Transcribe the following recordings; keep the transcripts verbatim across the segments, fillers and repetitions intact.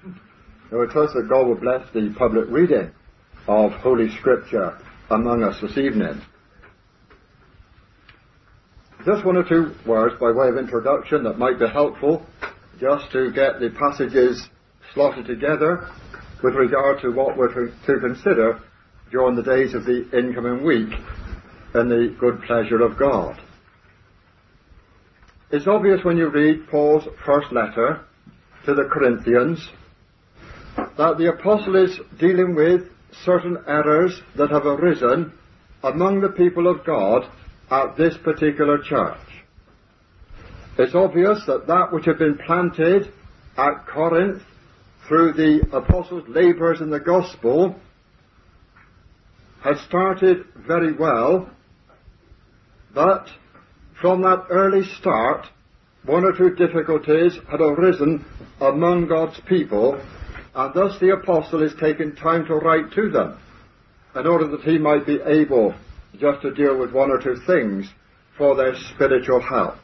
Now we trust that God will bless the public reading of Holy Scripture among us this evening. Just one or two words by way of introduction that might be helpful, just to get the passages slotted together with regard to what we're to, to consider during the days of the incoming week in the good pleasure of God. It's obvious when you read Paul's first letter to the Corinthians that the apostle is dealing with certain errors that have arisen among the people of God at this particular church. It's obvious that that which had been planted at Corinth through the apostles' labours in the gospel had started very well, but from that early start, one or two difficulties had arisen among God's people, and thus the apostle is taking time to write to them in order that he might be able just to deal with one or two things for their spiritual help.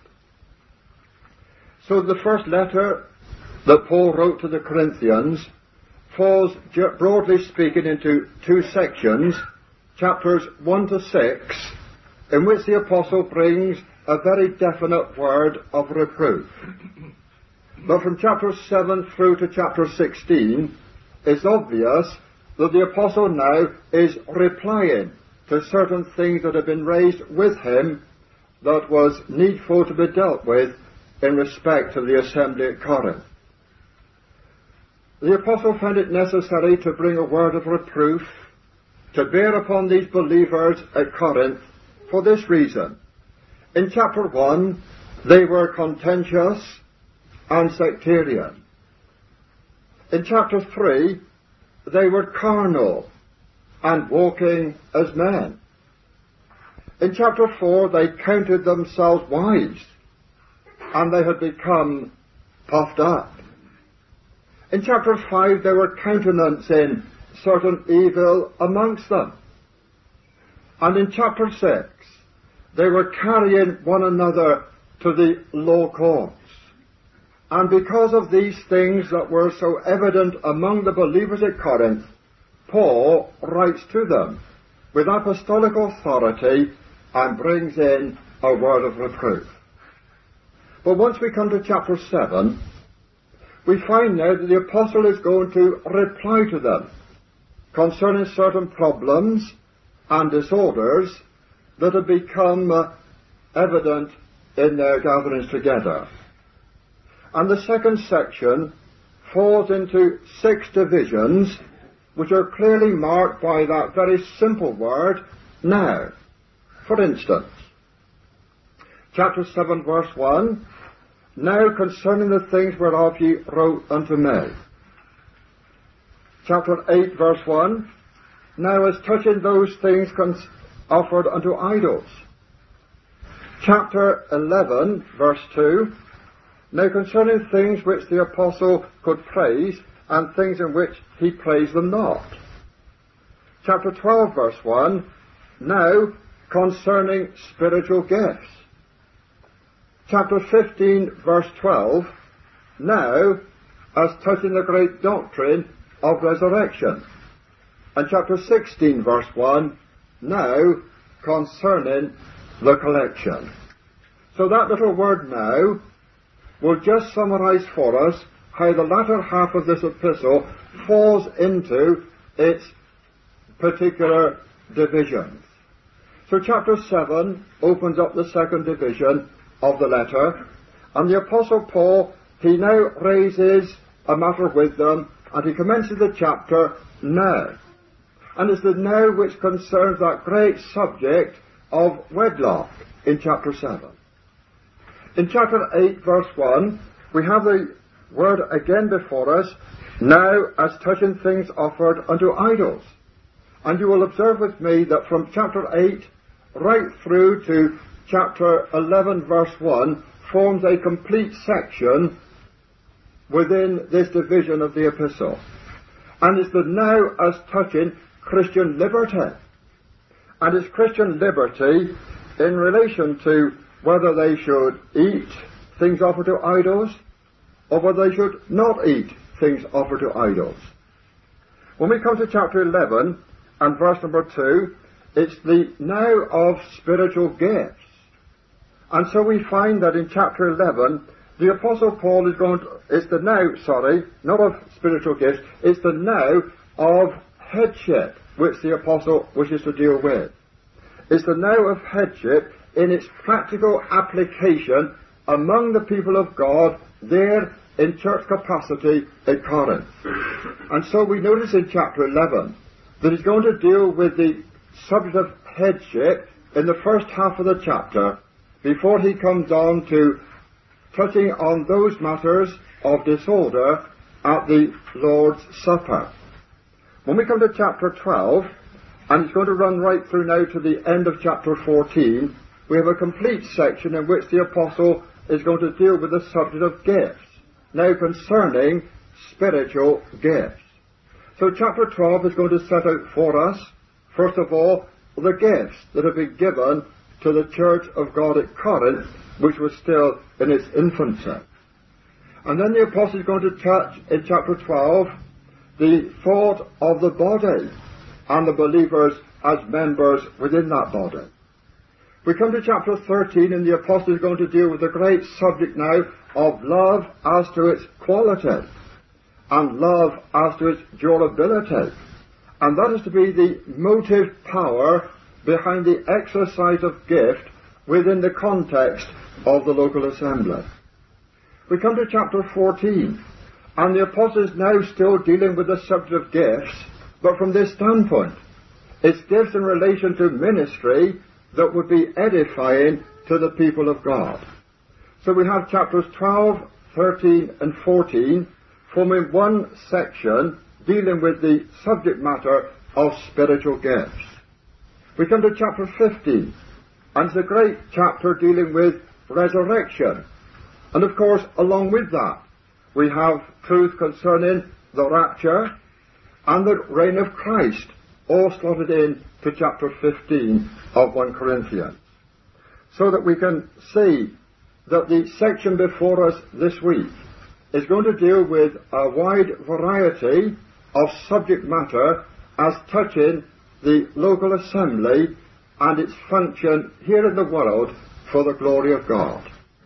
So the first letter that Paul wrote to the Corinthians falls, broadly speaking, into two sections, chapters one to six, in which the apostle brings a very definite word of reproof. But from chapter seven through to chapter sixteen, it's obvious that the apostle now is replying to certain things that have been raised with him that was needful to be dealt with in respect of the assembly at Corinth. The apostle found it necessary to bring a word of reproof to bear upon these believers at Corinth for this reason. In chapter one, they were contentious and sectarian. In chapter three, they were carnal and walking as men. In chapter four, they counted themselves wise, and they had become puffed up. In chapter five, they were countenancing certain evil amongst them. And in chapter six, they were carrying one another to the low courts. And because of these things that were so evident among the believers at Corinth, Paul writes to them with apostolic authority and brings in a word of reproof. But once we come to chapter seven, we find now that the apostle is going to reply to them concerning certain problems and disorders that have become uh, evident in their gatherings together. And the second section falls into six divisions, which are clearly marked by that very simple word, now. For instance, chapter seven, verse one, now concerning the things whereof ye wrote unto me. Chapter eight, verse one, now as touching those things cons- offered unto idols. Chapter eleven, verse two, now concerning things which the apostle could praise, and things in which he praised them not. Chapter twelve, verse one, now concerning spiritual gifts. Chapter fifteen, verse twelve, now as touching the great doctrine of resurrection. And chapter sixteen, verse one, now concerning the collection. So that little word now will just summarize for us how the latter half of this epistle falls into its particular divisions. So chapter seven opens up the second division of the letter, and the apostle Paul, he now raises a matter with them, and he commences the chapter now. And it's the now which concerns that great subject of wedlock in chapter seven. In chapter eight, verse one, we have the word again before us, now as touching things offered unto idols. And you will observe with me that from chapter eight right through to chapter eleven, verse one, forms a complete section within this division of the epistle. And it's the now as touching Christian liberty. And it's Christian liberty in relation to whether they should eat things offered to idols, or whether they should not eat things offered to idols. When we come to chapter eleven and verse number two, it's the now of spiritual gifts. And so we find that in chapter eleven, the Apostle Paul is going to, it's the now, sorry, not of spiritual gifts, it's the now of headship, which the Apostle wishes to deal with. It's the now of headship in its practical application among the people of God there in church capacity at Corinth. And so we notice in chapter eleven that he's going to deal with the subject of headship in the first half of the chapter before he comes on to touching on those matters of disorder at the Lord's Supper. When we come to chapter twelve, and it's going to run right through now to the end of chapter fourteen, we have a complete section in which the Apostle is going to deal with the subject of gifts, now concerning spiritual gifts. So chapter twelve is going to set out for us, first of all, the gifts that have been given to the church of God at Corinth, which was still in its infancy. And then the Apostle is going to touch in chapter twelve the thought of the body and the believers as members within that body. We come to chapter thirteen, and the Apostle is going to deal with the great subject now of love as to its quality and love as to its durability. And that is to be the motive power behind the exercise of gift within the context of the local assembly. We come to chapter fourteen, and the Apostle is now still dealing with the subject of gifts, but from this standpoint. It's gifts in relation to ministry that would be edifying to the people of God. So we have chapters twelve, thirteen and fourteen forming one section dealing with the subject matter of spiritual gifts. We come to chapter fifteen, and it's a great chapter dealing with resurrection. And of course, along with that, we have truth concerning the rapture and the reign of Christ, all slotted in to chapter fifteen of First Corinthians. So that we can see that the section before us this week is going to deal with a wide variety of subject matter as touching the local assembly and its function here in the world for the glory of God.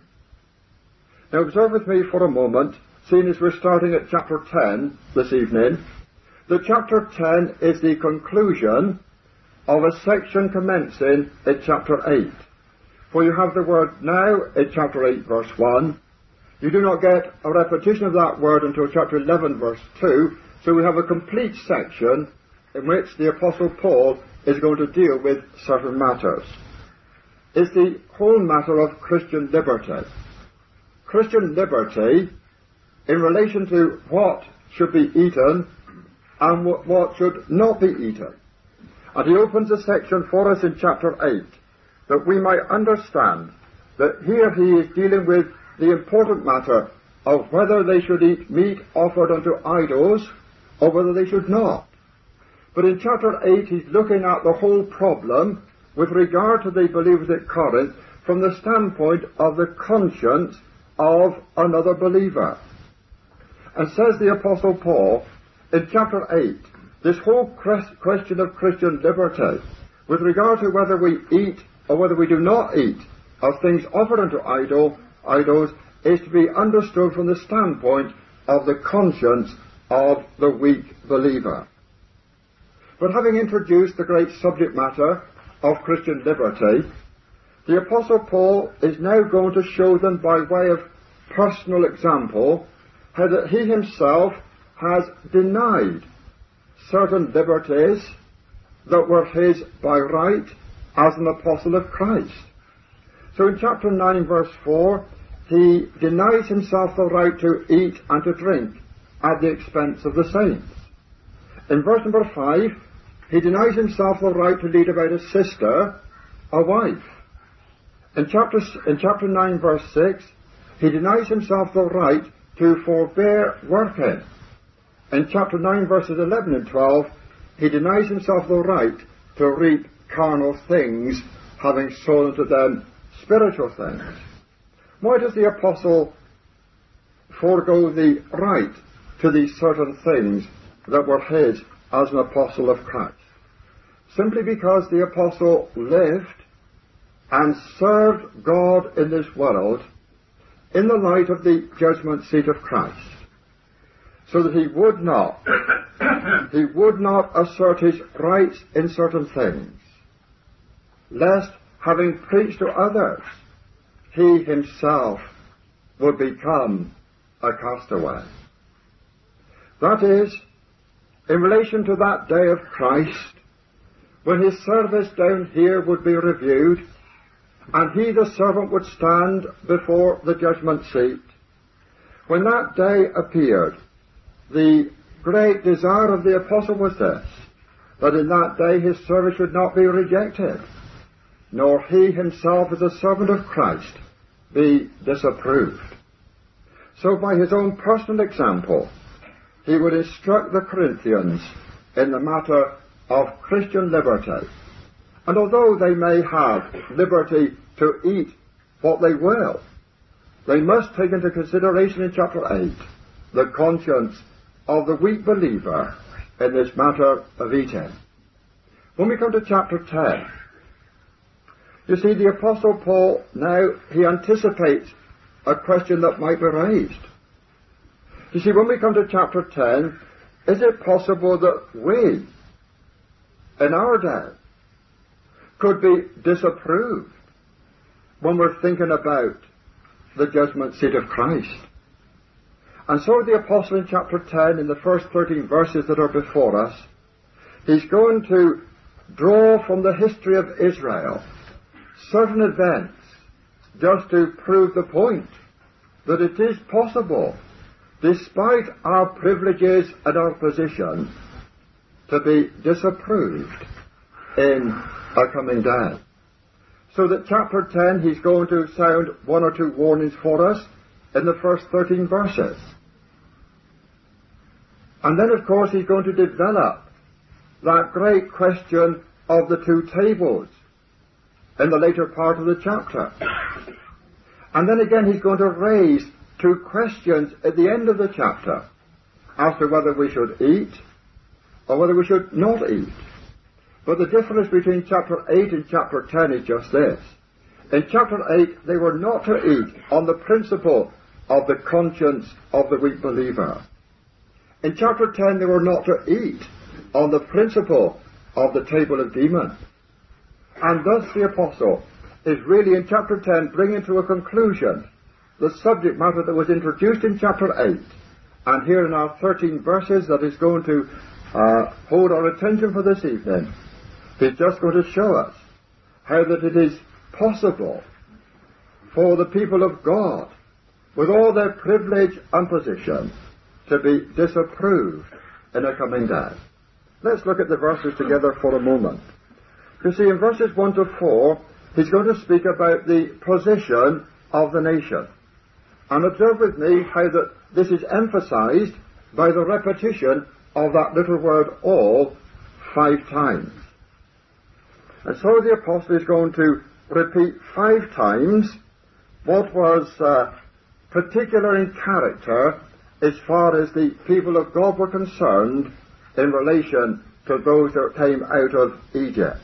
Now observe with me for a moment, seeing as we're starting at chapter ten this evening, that chapter ten is the conclusion of a section commencing at chapter eight. For you have the word now in chapter eight verse one. You do not get a repetition of that word until chapter eleven verse two, so we have a complete section in which the Apostle Paul is going to deal with certain matters. It's the whole matter of Christian liberty. Christian liberty in relation to what should be eaten and what should not be eaten. And he opens a section for us in chapter eight that we might understand that here he is dealing with the important matter of whether they should eat meat offered unto idols or whether they should not. But in chapter eight he's looking at the whole problem with regard to the believers at Corinth from the standpoint of the conscience of another believer. And says the Apostle Paul in chapter eight, this whole question of Christian liberty with regard to whether we eat or whether we do not eat of things offered unto idol, idols is to be understood from the standpoint of the conscience of the weak believer. But having introduced the great subject matter of Christian liberty, the Apostle Paul is now going to show them by way of personal example how that he himself has denied certain liberties that were his by right as an apostle of Christ. So in chapter nine verse four, he denies himself the right to eat and to drink at the expense of the saints. In verse number five, he denies himself the right to lead about his sister, a wife. In chapter, in chapter nine verse six, he denies himself the right to forbear working. In chapter nine verses eleven and twelve, he denies himself the right to reap carnal things, having sown unto them spiritual things. Why does the apostle forego the right to these certain things that were his as an apostle of Christ. Simply because the apostle lived and served God in this world in the light of the judgment seat of Christ, so that he would not, he would not assert his rights in certain things, lest, having preached to others, he himself would become a castaway. That is, in relation to that day of Christ, when his service down here would be reviewed, and he, the servant, would stand before the judgment seat. When that day appeared, the great desire of the apostle was this, that in that day his service should not be rejected, nor he himself as a servant of Christ be disapproved. So by his own personal example, he would instruct the Corinthians in the matter of Christian liberty. And although they may have liberty to eat what they will, they must take into consideration in chapter eight the conscience of the weak believer in this matter of eating. When we come to chapter ten, you see, the Apostle Paul now, he anticipates a question that might be raised. You see, when we come to chapter ten, is it possible that we, in our day, could be disapproved when we're thinking about the judgment seat of Christ? And so the apostle in chapter ten, in the first thirteen verses that are before us, he's going to draw from the history of Israel certain events just to prove the point that it is possible, despite our privileges and our position, to be disapproved in a coming day. So that chapter ten, he's going to sound one or two warnings for us in the first thirteen verses. And then, of course, he's going to develop that great question of the two tables in the later part of the chapter. And then again, he's going to raise two questions at the end of the chapter as to whether we should eat or whether we should not eat. But the difference between chapter eight and chapter ten is just this. In chapter eight, they were not to eat on the principle of the conscience of the weak believer. In chapter ten, they were not to eat on the principle of the table of demons. And thus the apostle is really in chapter ten bringing to a conclusion the subject matter that was introduced in chapter eight. And here in our thirteen verses that is going to uh, hold our attention for this evening, he's just going to show us how that it is possible for the people of God, with all their privilege and position, to be disapproved in a coming day. Let's look at the verses together for a moment. You see, in verses one to four, he's going to speak about the position of the nation. And observe with me how that this is emphasized by the repetition of that little word all five times. And so the apostle is going to repeat five times what was uh, particular in character as far as the people of God were concerned in relation to those that came out of Egypt.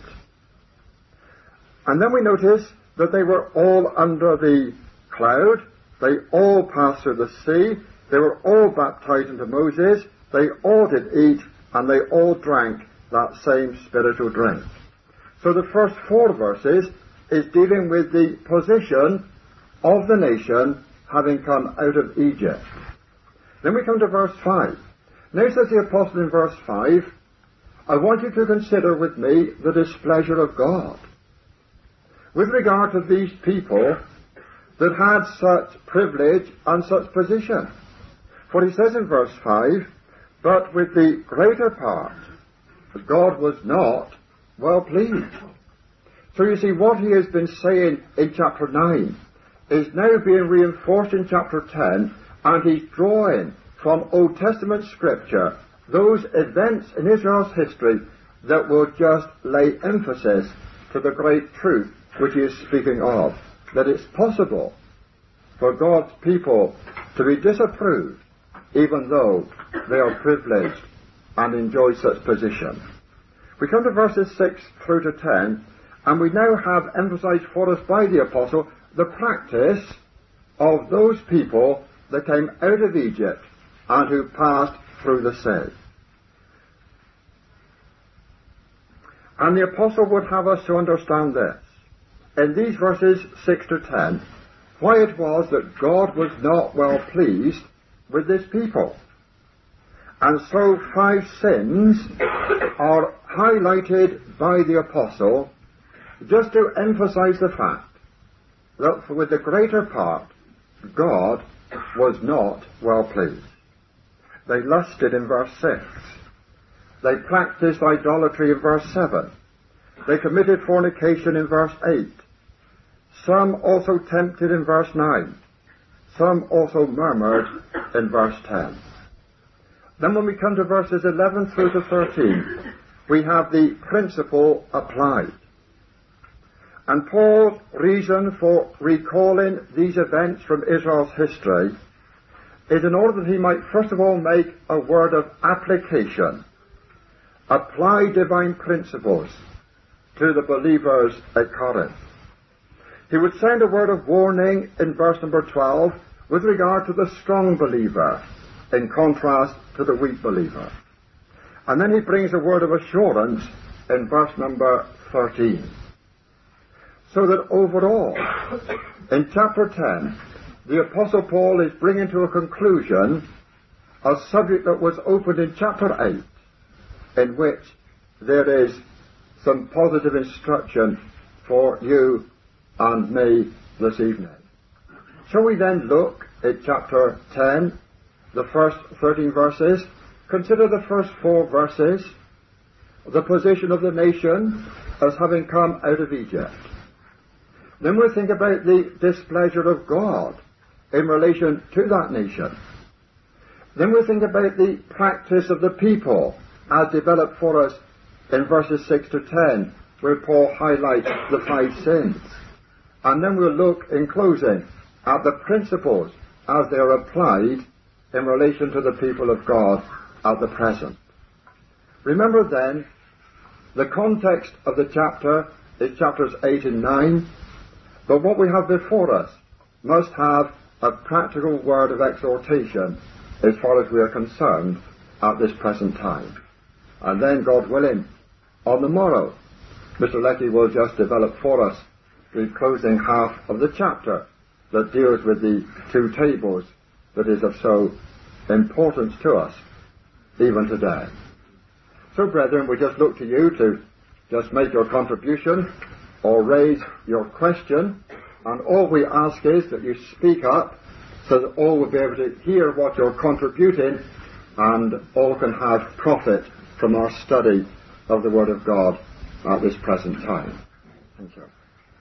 And then we notice that they were all under the cloud, they all passed through the sea, they were all baptized into Moses, they all did eat, and they all drank that same spiritual drink. So the first four verses is dealing with the position of the nation having come out of Egypt. Then we come to verse five. Now says the apostle in verse five, I want you to consider with me the displeasure of God with regard to these people that had such privilege and such position. For he says in verse five, but with the greater part, God was not well pleased. So you see, what he has been saying in chapter nine is now being reinforced in chapter ten, and he's drawing from Old Testament scripture those events in Israel's history that will just lay emphasis to the great truth which he is speaking of, that it's possible for God's people to be disapproved even though they are privileged and enjoy such position. We come to verses six through to ten, and we now have emphasized for us by the apostle the practice of those people that came out of Egypt and who passed through the sea. And the apostle would have us to understand this, in these verses six to ten, why it was that God was not well pleased with this people. And so five sins are highlighted by the apostle just to emphasize the fact that for with the greater part, God was not well pleased. They lusted in verse six. They practiced idolatry in verse seven. They committed fornication in verse eight. Some also tempted in verse nine. Some also murmured in verse ten. Then when we come to verses eleven through to thirteen, we have the principle applied. And Paul's reason for recalling these events from Israel's history is in order that he might first of all make a word of application, apply divine principles to the believers at Corinth. He would send a word of warning in verse number twelve with regard to the strong believer in contrast to the weak believer. And then he brings a word of assurance in verse number thirteen. So that overall, in chapter ten, the Apostle Paul is bringing to a conclusion a subject that was opened in chapter eight, in which there is some positive instruction for you and me this evening. Shall we then look at chapter ten, the first thirteen verses? Consider the first four verses, the position of the nation as having come out of Egypt. Then we'll think about the displeasure of God in relation to that nation. Then we'll think about the practice of the people as developed for us in verses six to ten, where Paul highlights the five sins. And then we'll look, in closing, at the principles as they are applied in relation to the people of God at the present. Remember then, the context of the chapter is chapters eight and nine, but what we have before us must have a practical word of exhortation as far as we are concerned at this present time. And then, God willing, on the morrow, Mister Leckie will just develop for us the closing half of the chapter that deals with the two tables that is of so importance to us even today. So, brethren, we just look to you to just make your contribution or raise your question, and all we ask is that you speak up so that all will be able to hear what you're contributing and all can have profit from our study of the Word of God at this present time. Thank you.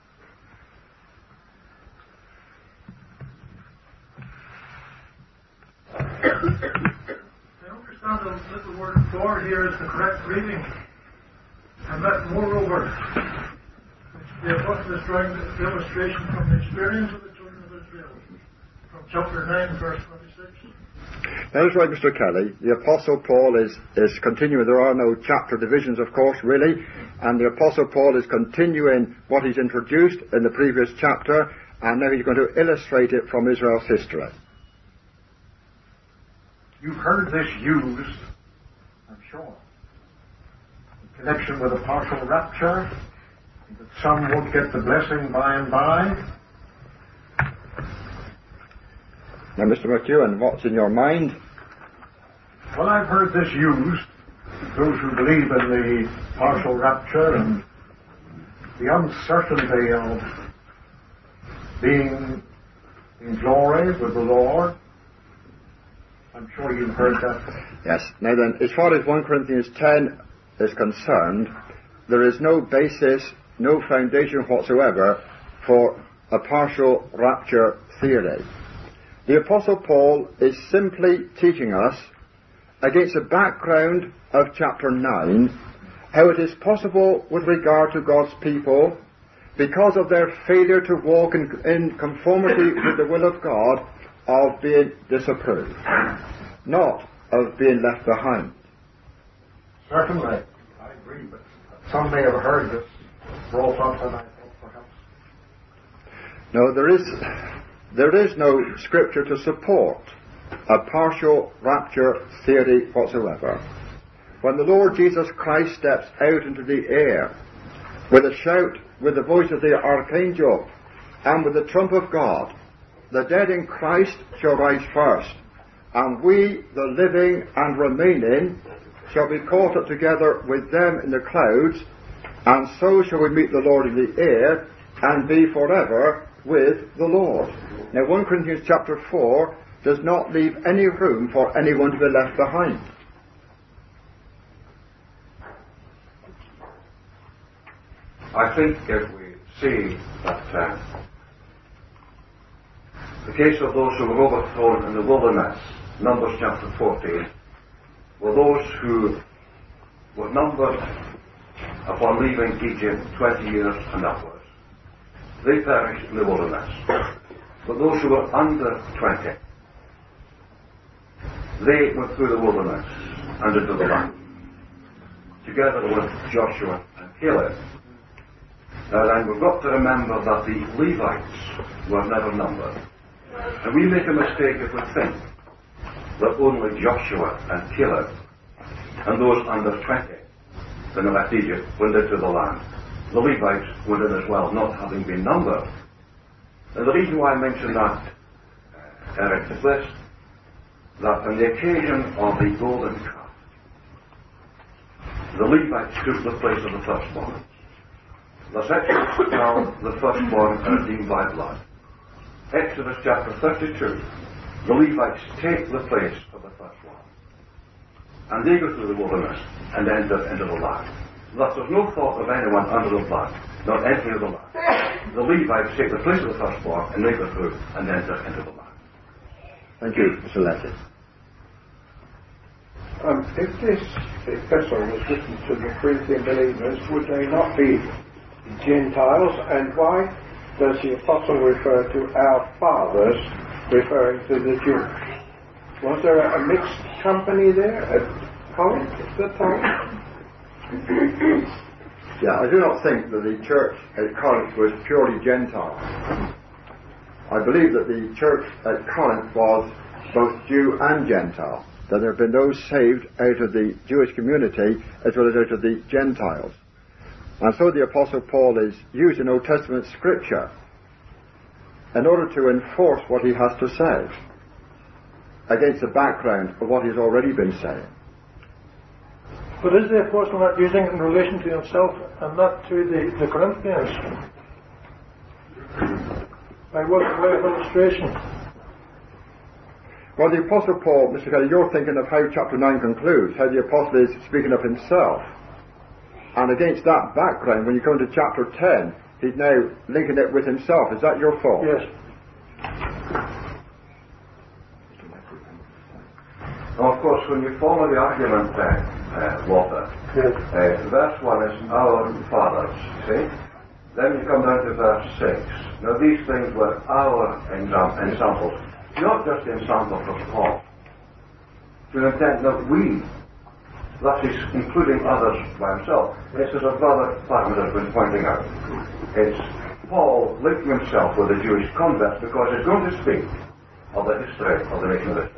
I understand the little word "for" here is the correct reading, and that moreover, the apostle is drawing the illustration from the experience of the children of Israel, from chapter nine, verse twenty-six. That is right, Mister Kelly. The Apostle Paul is, is continuing. There are no chapter divisions, of course, really, and the Apostle Paul is continuing what he's introduced in the previous chapter, and now he's going to illustrate it from Israel's history. You've heard this used, I'm sure, in connection with a partial rapture, that some would get the blessing by and by. Now, Mister McEwen, what's in your mind? Well, I've heard this used, those who believe in the partial rapture and the uncertainty of being in glory with the Lord. I'm sure you've heard that. Yes. Now then, as far as First Corinthians ten is concerned, there is no basis, no foundation whatsoever for a partial rapture theory. The Apostle Paul is simply teaching us, against the background of chapter nine, how it is possible with regard to God's people, because of their failure to walk in, in conformity with the will of God, of being disapproved. not of being left behind. Certainly, I agree, but some may have heard this brought up, and I thought perhaps. No, there is, there is no scripture to support a partial rapture theory whatsoever. When the Lord Jesus Christ steps out into the air with a shout, with the voice of the archangel, and with the trump of God, the dead in Christ shall rise first, and we, the living and remaining, shall be caught up together with them in the clouds, and so shall we meet the Lord in the air, and be forever with the Lord. Now, First Corinthians chapter four does not leave any room for anyone to be left behind. I think if we see that uh, the case of those who were overthrown in the wilderness, Numbers chapter fourteen, were those who were numbered upon leaving Egypt twenty years and upwards. They perished in the wilderness. But those who were under twenty, they went through the wilderness and into the land, together with Joshua and Caleb. Now then, we've got to remember that the Levites were never numbered. And we make a mistake if we think that only Joshua and Caleb and those under twenty, when they left Egypt, went into the land. The Levites went in as well, not having been numbered. And the reason why I mention that, uh, Eric, is this, that on the occasion of the golden calf, the Levites took the place of the firstborn. The Exodus now the firstborn are redeemed by blood. Exodus chapter thirty-two, the Levites take the place of the firstborn. And they go through the wilderness and enter into the land. Thus there's no thought of anyone under the blood, not entering the land. The Levites take the place of the firstborn and they go through and enter into the land. Thank you, Mister Letty. Um, if this epistle was written to the Corinthian believers, would they not be Gentiles? And why does the apostle refer to our fathers, referring to the Jews? Was there a mixed company there at Corinth at the time? Yeah, I do not think that the church at Corinth was purely Gentile. I believe that the church at Corinth was both Jew and Gentile, that there have been those saved out of the Jewish community as well as out of the Gentiles. And so the Apostle Paul is using Old Testament scripture in order to enforce what he has to say against the background of what he's already been saying. But is the apostle not using it in relation to himself and not to the, the Corinthians? By what way of illustration? Well, the Apostle Paul, Mister Kelly, you're thinking of how chapter nine concludes, how the Apostle is speaking of himself. And against that background, when you come to chapter ten, he's now linking it with himself. Is that your thought? Yes. Now, of course, when you follow the argument, uh, uh, Walter, Yes. uh, verse one is our fathers, see? Then you come down to verse six. Now, these things were our exam- examples, not just the example of Paul, to the intent that we, that is including others by himself. This is a brother Simon has been pointing out. It's Paul linking himself with the Jewish converts because he's going to speak of the history of the nation of Israel.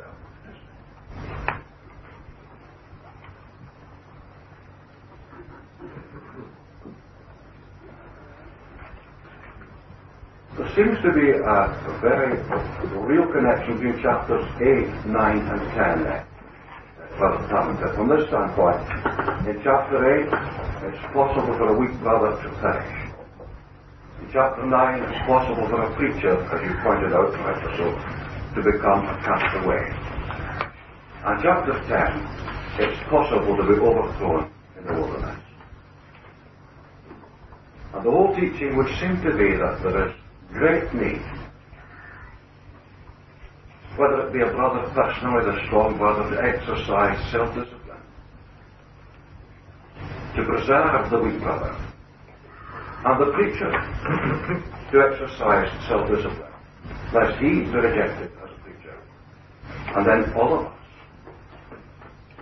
There seems to be a, a very a real connection between chapters eight, nine, and ten there. Brother Talented. From this standpoint, in chapter eight, it's possible for a weak brother to perish. In chapter nine, it's possible for a preacher, as you pointed out or so, to become a castaway. And chapter ten, it's possible to be overthrown in the wilderness. And the whole teaching would seem to be that there is great need, whether it be a brother personally, the strong brother, to exercise self-discipline, to preserve the weak brother, and the preacher to exercise self-discipline, lest he be rejected as a preacher. And then all of us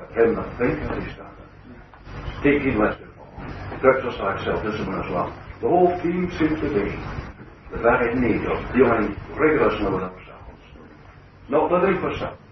him that thinketh he standeth. Take heed lest he fall. To exercise self-discipline as well. The whole theme seems to be the very need of dealing rigorously with ourselves, not living for self.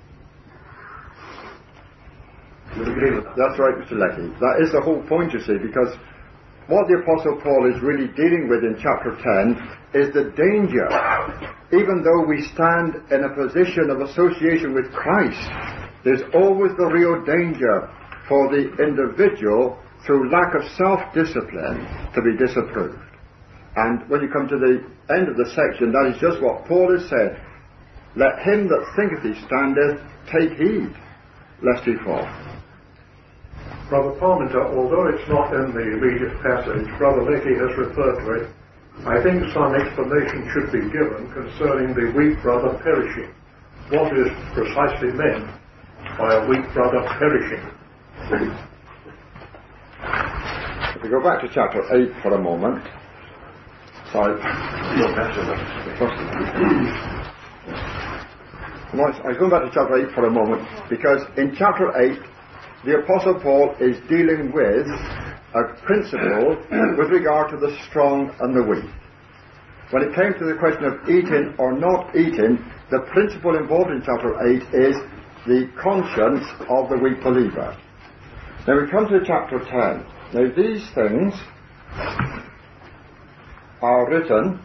You would agree with that? That's right, Mister Leckie. That is the whole point, you see, because what the Apostle Paul is really dealing with in chapter ten is the danger. Even though we stand in a position of association with Christ, there's always the real danger for the individual, through lack of self-discipline, to be disapproved. And when you come to the end of the section, that is just what Paul has said. Let him that thinketh he standeth take heed, lest he fall. Brother Parmenter, although it's not in the immediate passage, Brother Leckie has referred to it. I think some explanation should be given concerning the weak brother perishing. What is precisely meant by a weak brother perishing? If we go back to chapter eight for a moment. Sorry. I was going back to chapter eight for a moment, because in chapter eight, the Apostle Paul is dealing with a principle with regard to the strong and the weak. When it came to the question of eating or not eating, the principle involved in chapter eight is the conscience of the weak believer. Now we come to chapter ten. Now these things are written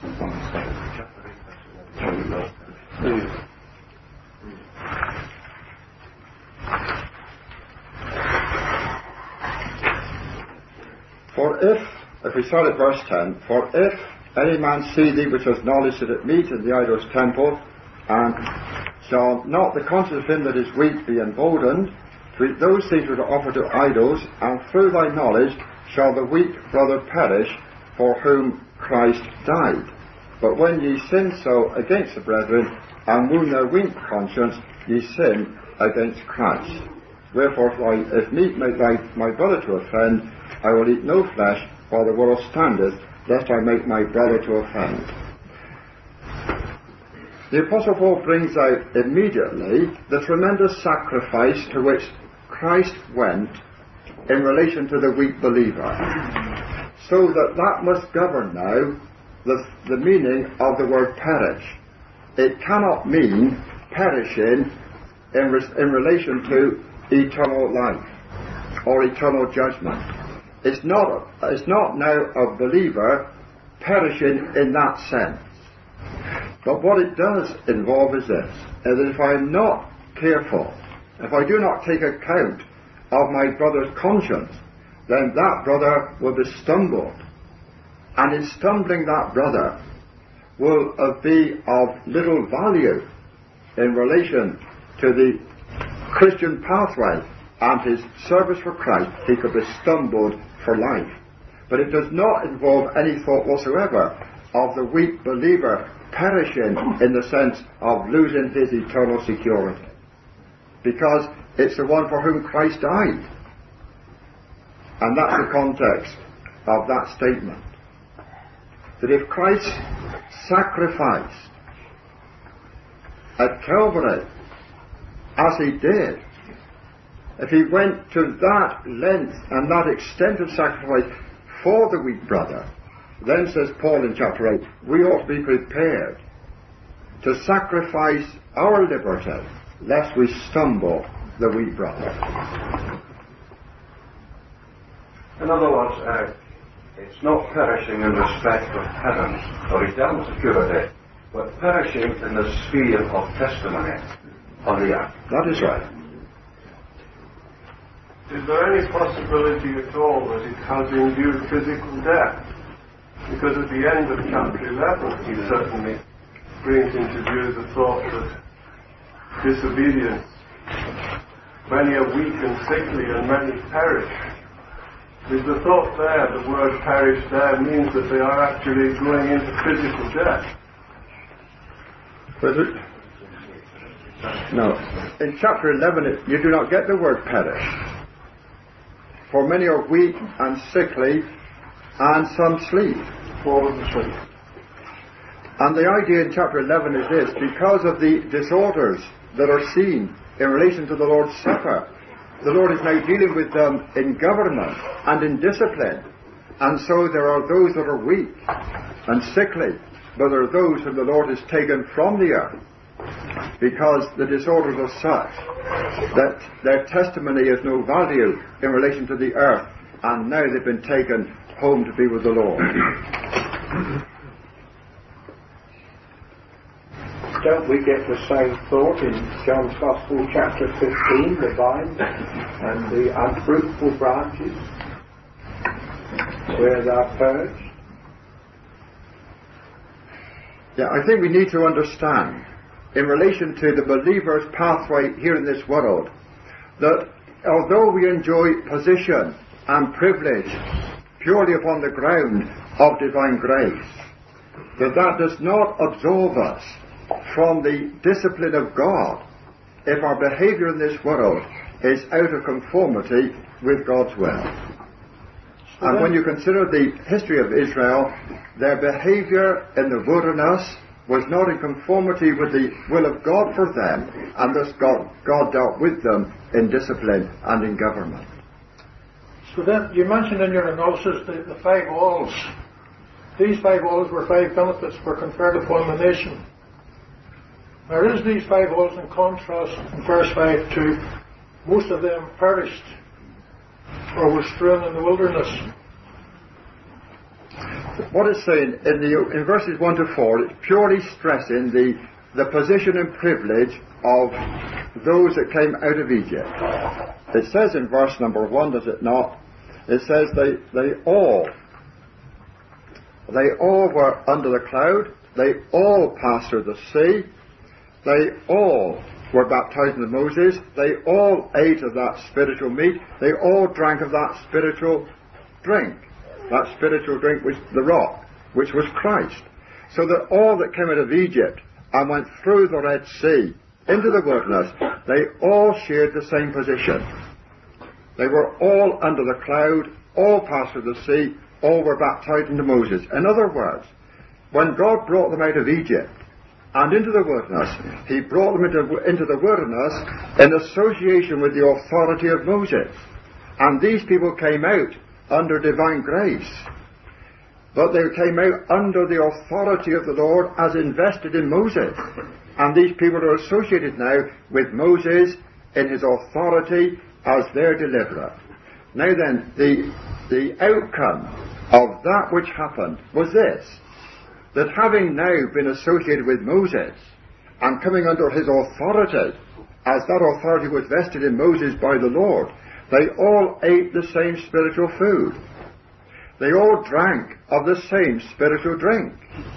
For if, if we start at verse ten, for if any man see thee which has knowledge sit at meat in the idol's temple, and shall not the conscience of him that is weak be emboldened to eat those things which are offered to idols, and through thy knowledge shall the weak brother perish, for whom Christ died. But when ye sin so against the brethren, and wound their weak conscience, ye sin against Christ. Wherefore, if, I, if meat make thy, my brother to offend, I will eat no flesh while the world standeth, lest I make my brother to offend. The Apostle Paul brings out immediately the tremendous sacrifice to which Christ went in relation to the weak believer, so that that must govern now the, the meaning of the word perish. It cannot mean perishing in, re, in relation to eternal life or eternal judgment. It's not, it's not now a believer perishing in that sense. But what it does involve is this, is that if I am not careful, if I do not take account of my brother's conscience, then that brother will be stumbled. And in stumbling that brother will uh, be of little value in relation to the Christian pathway and his service for Christ. He could be stumbled for life. But it does not involve any thought whatsoever of the weak believer perishing in the sense of losing his eternal security. Because it's the one for whom Christ died. And that's the context of that statement. That if Christ sacrificed at Calvary, as he did, if he went to that length and that extent of sacrifice for the weak brother, then, says Paul in chapter eight, we ought to be prepared to sacrifice our liberty lest we stumble the weak brother. In other words, uh, it's not perishing in respect of heaven or eternal security, but perishing in the sphere of testimony on the earth. That is right. Is there any possibility at all that it has induced physical death? Because at the end of chapter eleven, he certainly brings into view the thought that disobedience, many are weak and sickly and many perish. Is the thought there, the word perish there, means that they are actually going into physical death? But it, no. In chapter eleven, it, you do not get the word perish. For many are weak and sickly, and some sleep. Fallen asleep. And the idea in chapter eleven is this: because of the disorders that are seen in relation to the Lord's Supper, the Lord is now dealing with them in government and in discipline. And so there are those that are weak and sickly, but there are those whom the Lord has taken from the earth, because the disorders are such that their testimony has no value in relation to the earth, and now they've been taken home to be with the Lord. Don't we get the same thought in John's Gospel, chapter fifteen, the vine and the unfruitful branches, where they are purged? Yeah, I think we need to understand, in relation to the believer's pathway here in this world, that although we enjoy position and privilege purely upon the ground of divine grace, that that does not absolve us from the discipline of God if our behaviour in this world is out of conformity with God's will. And when you consider the history of Israel, their behaviour in the wilderness was not in conformity with the will of God for them, and thus God, God dealt with them in discipline and in government. So then, you mentioned in your analysis the, the five alls. These five alls were five benefits were conferred upon the nation. Now, is these five alls in contrast in verse five to most of them perished or were strewn in the wilderness? What it's saying in, the, in verses one to four, it's purely stressing the, the position and privilege of those that came out of Egypt. It says in verse number one, does it not? It says they, they all, they all were under the cloud, they all passed through the sea, they all were baptized in Moses, they all ate of that spiritual meat, they all drank of that spiritual drink. That spiritual drink was the rock, which was Christ. So that all that came out of Egypt and went through the Red Sea into the wilderness, they all shared the same position. They were all under the cloud, all passed through the sea, all were baptized into Moses. In other words, when God brought them out of Egypt and into the wilderness, He brought them into, into the wilderness in association with the authority of Moses. And these people came out under divine grace, but they came out under the authority of the Lord as invested in Moses. And these people are associated now with Moses in his authority as their deliverer. Now then, the, the outcome of that which happened was this, that having now been associated with Moses and coming under his authority, as that authority was vested in Moses by the Lord, they all ate the same spiritual food. They all drank of the same spiritual drink.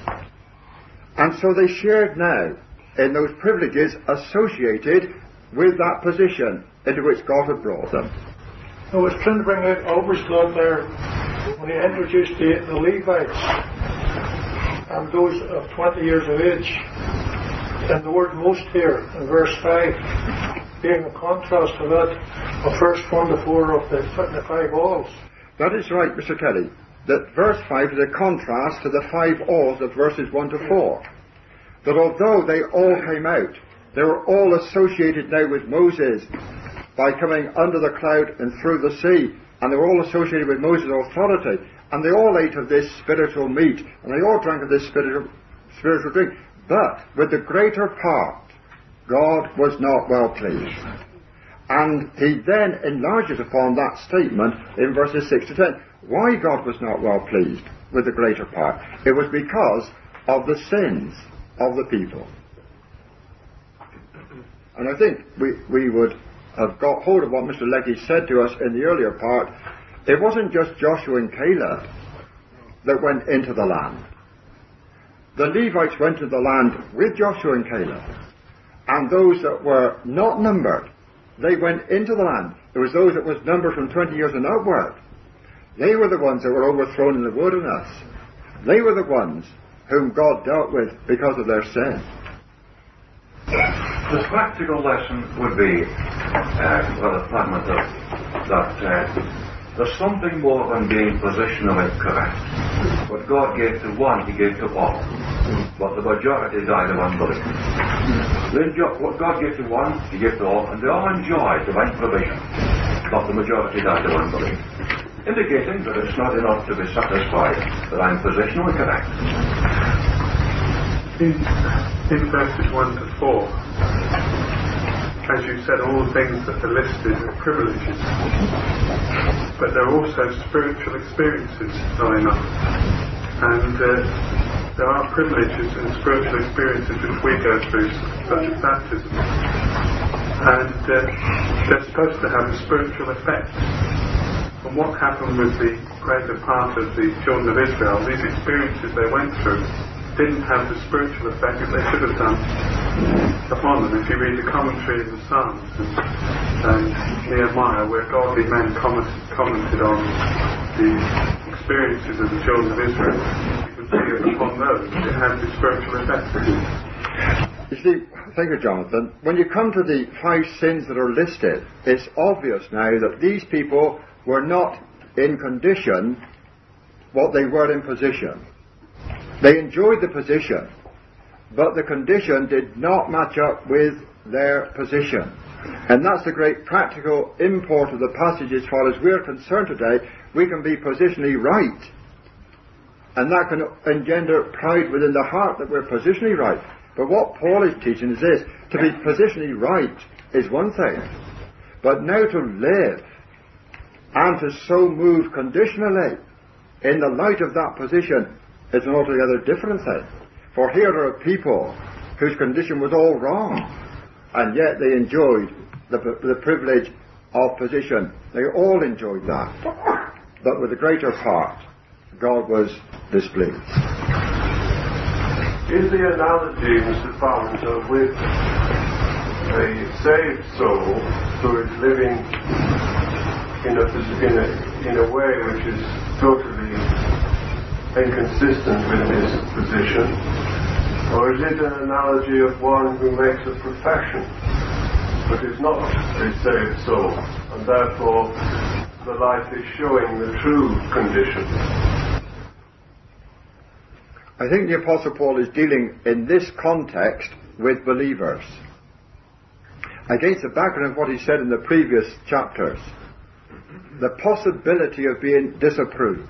And so they shared now in those privileges associated with that position into which God had brought them. I was trying to bring out Albert's blood there when he introduced the, the Levites and those of twenty years of age. And the word most here in verse five being a contrast to that of verse one to four of the, the five alls. That is right, Mister Kelly. That verse five is a contrast to the five alls of verses one to four. That although they all came out, they were all associated now with Moses by coming under the cloud and through the sea, and they were all associated with Moses' authority, and they all ate of this spiritual meat, and they all drank of this spiritual, spiritual drink. But with the greater part, God was not well pleased. And he then enlarges upon that statement in verses six to ten. Why God was not well pleased with the greater part? It was because of the sins of the people. And I think we, we would have got hold of what Mister Leckie said to us in the earlier part. It wasn't just Joshua and Caleb that went into the land. The Levites went to the land with Joshua and Caleb. And those that were not numbered, they went into the land. There was those that was numbered from twenty years and outward. They were the ones that were overthrown in the wilderness. They were the ones whom God dealt with because of their sin. The practical lesson would be, uh, well, a fragment of that uh, there's something more than being positionally correct. What God gave to one, he gave to all. But the majority died of unbelief. What God gave to one, he gave to all, and they all enjoyed divine provision. But the majority died of unbelief. Indicating that it's not enough to be satisfied that I'm positionally correct. In, in verses one to four, as you said, all the things that are listed are privileges, but there are also spiritual experiences going on, and uh, there are privileges and spiritual experiences which we go through, such as baptism, and uh, they're supposed to have a spiritual effect. And what happened with the greater part of the children of Israel, these experiences they went through didn't have the spiritual effect that they should have done upon them. If you read the commentary in the Psalms and, and Nehemiah, where godly men comment, commented on the experiences of the children of Israel, you can see that upon those it had the spiritual effect. You see, thank you, Jonathan. When you come to the five sins that are listed, it's obvious now that these people were not in condition what they were in position. They enjoyed the position, but the condition did not match up with their position. And that's the great practical import of the passage as far as we're concerned today. We can be positionally right, and that can engender pride within the heart that we're positionally right. But what Paul is teaching is this: to be positionally right is one thing, but now to live and to so move conditionally in the light of that position is an altogether different thing. For here there are people whose condition was all wrong, and yet they enjoyed the, the privilege of position. They all enjoyed that. But with the greater part, God was displeased. Is the analogy, Mister Parmenter, with a saved soul who is living in a, in a, in a way which is totally inconsistent with his position, or is it an analogy of one who makes a profession but is not a saved soul, and therefore the life is showing the true condition? I think the Apostle Paul is dealing in this context with believers, against the background of what he said in the previous chapters, the possibility of being disapproved.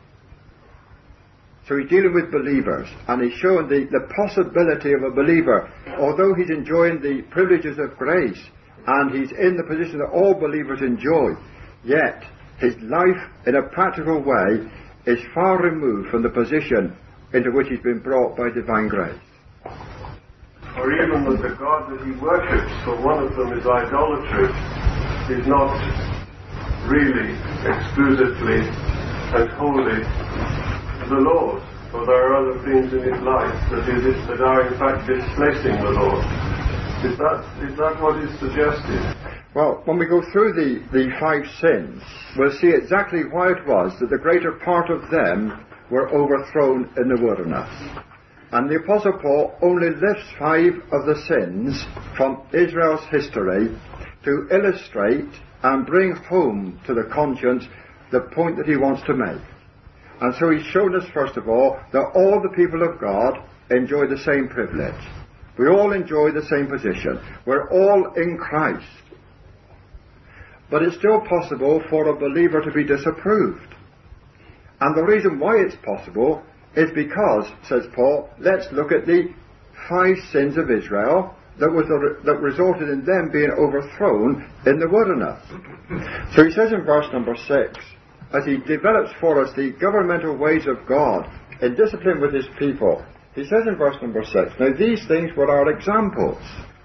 So he's dealing with believers, and he's showing the, the possibility of a believer, although he's enjoying the privileges of grace, and he's in the position that all believers enjoy, yet his life in a practical way is far removed from the position into which he's been brought by divine grace. Or even that the God that he worships, for one of them is idolatry, is not really exclusively and wholly the Lord, for there are other things in his life that, is, that are in fact displacing the Lord. Is that, is that what is suggested? Well, when we go through the, the five sins, we'll see exactly why it was that the greater part of them were overthrown in the wilderness. And the Apostle Paul only lifts five of the sins from Israel's history to illustrate and bring home to the conscience the point that he wants to make. And so he's shown us, first of all, that all the people of God enjoy the same privilege. We all enjoy the same position. We're all in Christ. But it's still possible for a believer to be disapproved. And the reason why it's possible is because, says Paul, let's look at the five sins of Israel that, was the, that resulted in them being overthrown in the wilderness. So he says in verse number six, as he develops for us the governmental ways of God in discipline with his people, he says in verse number six, now these things were our examples.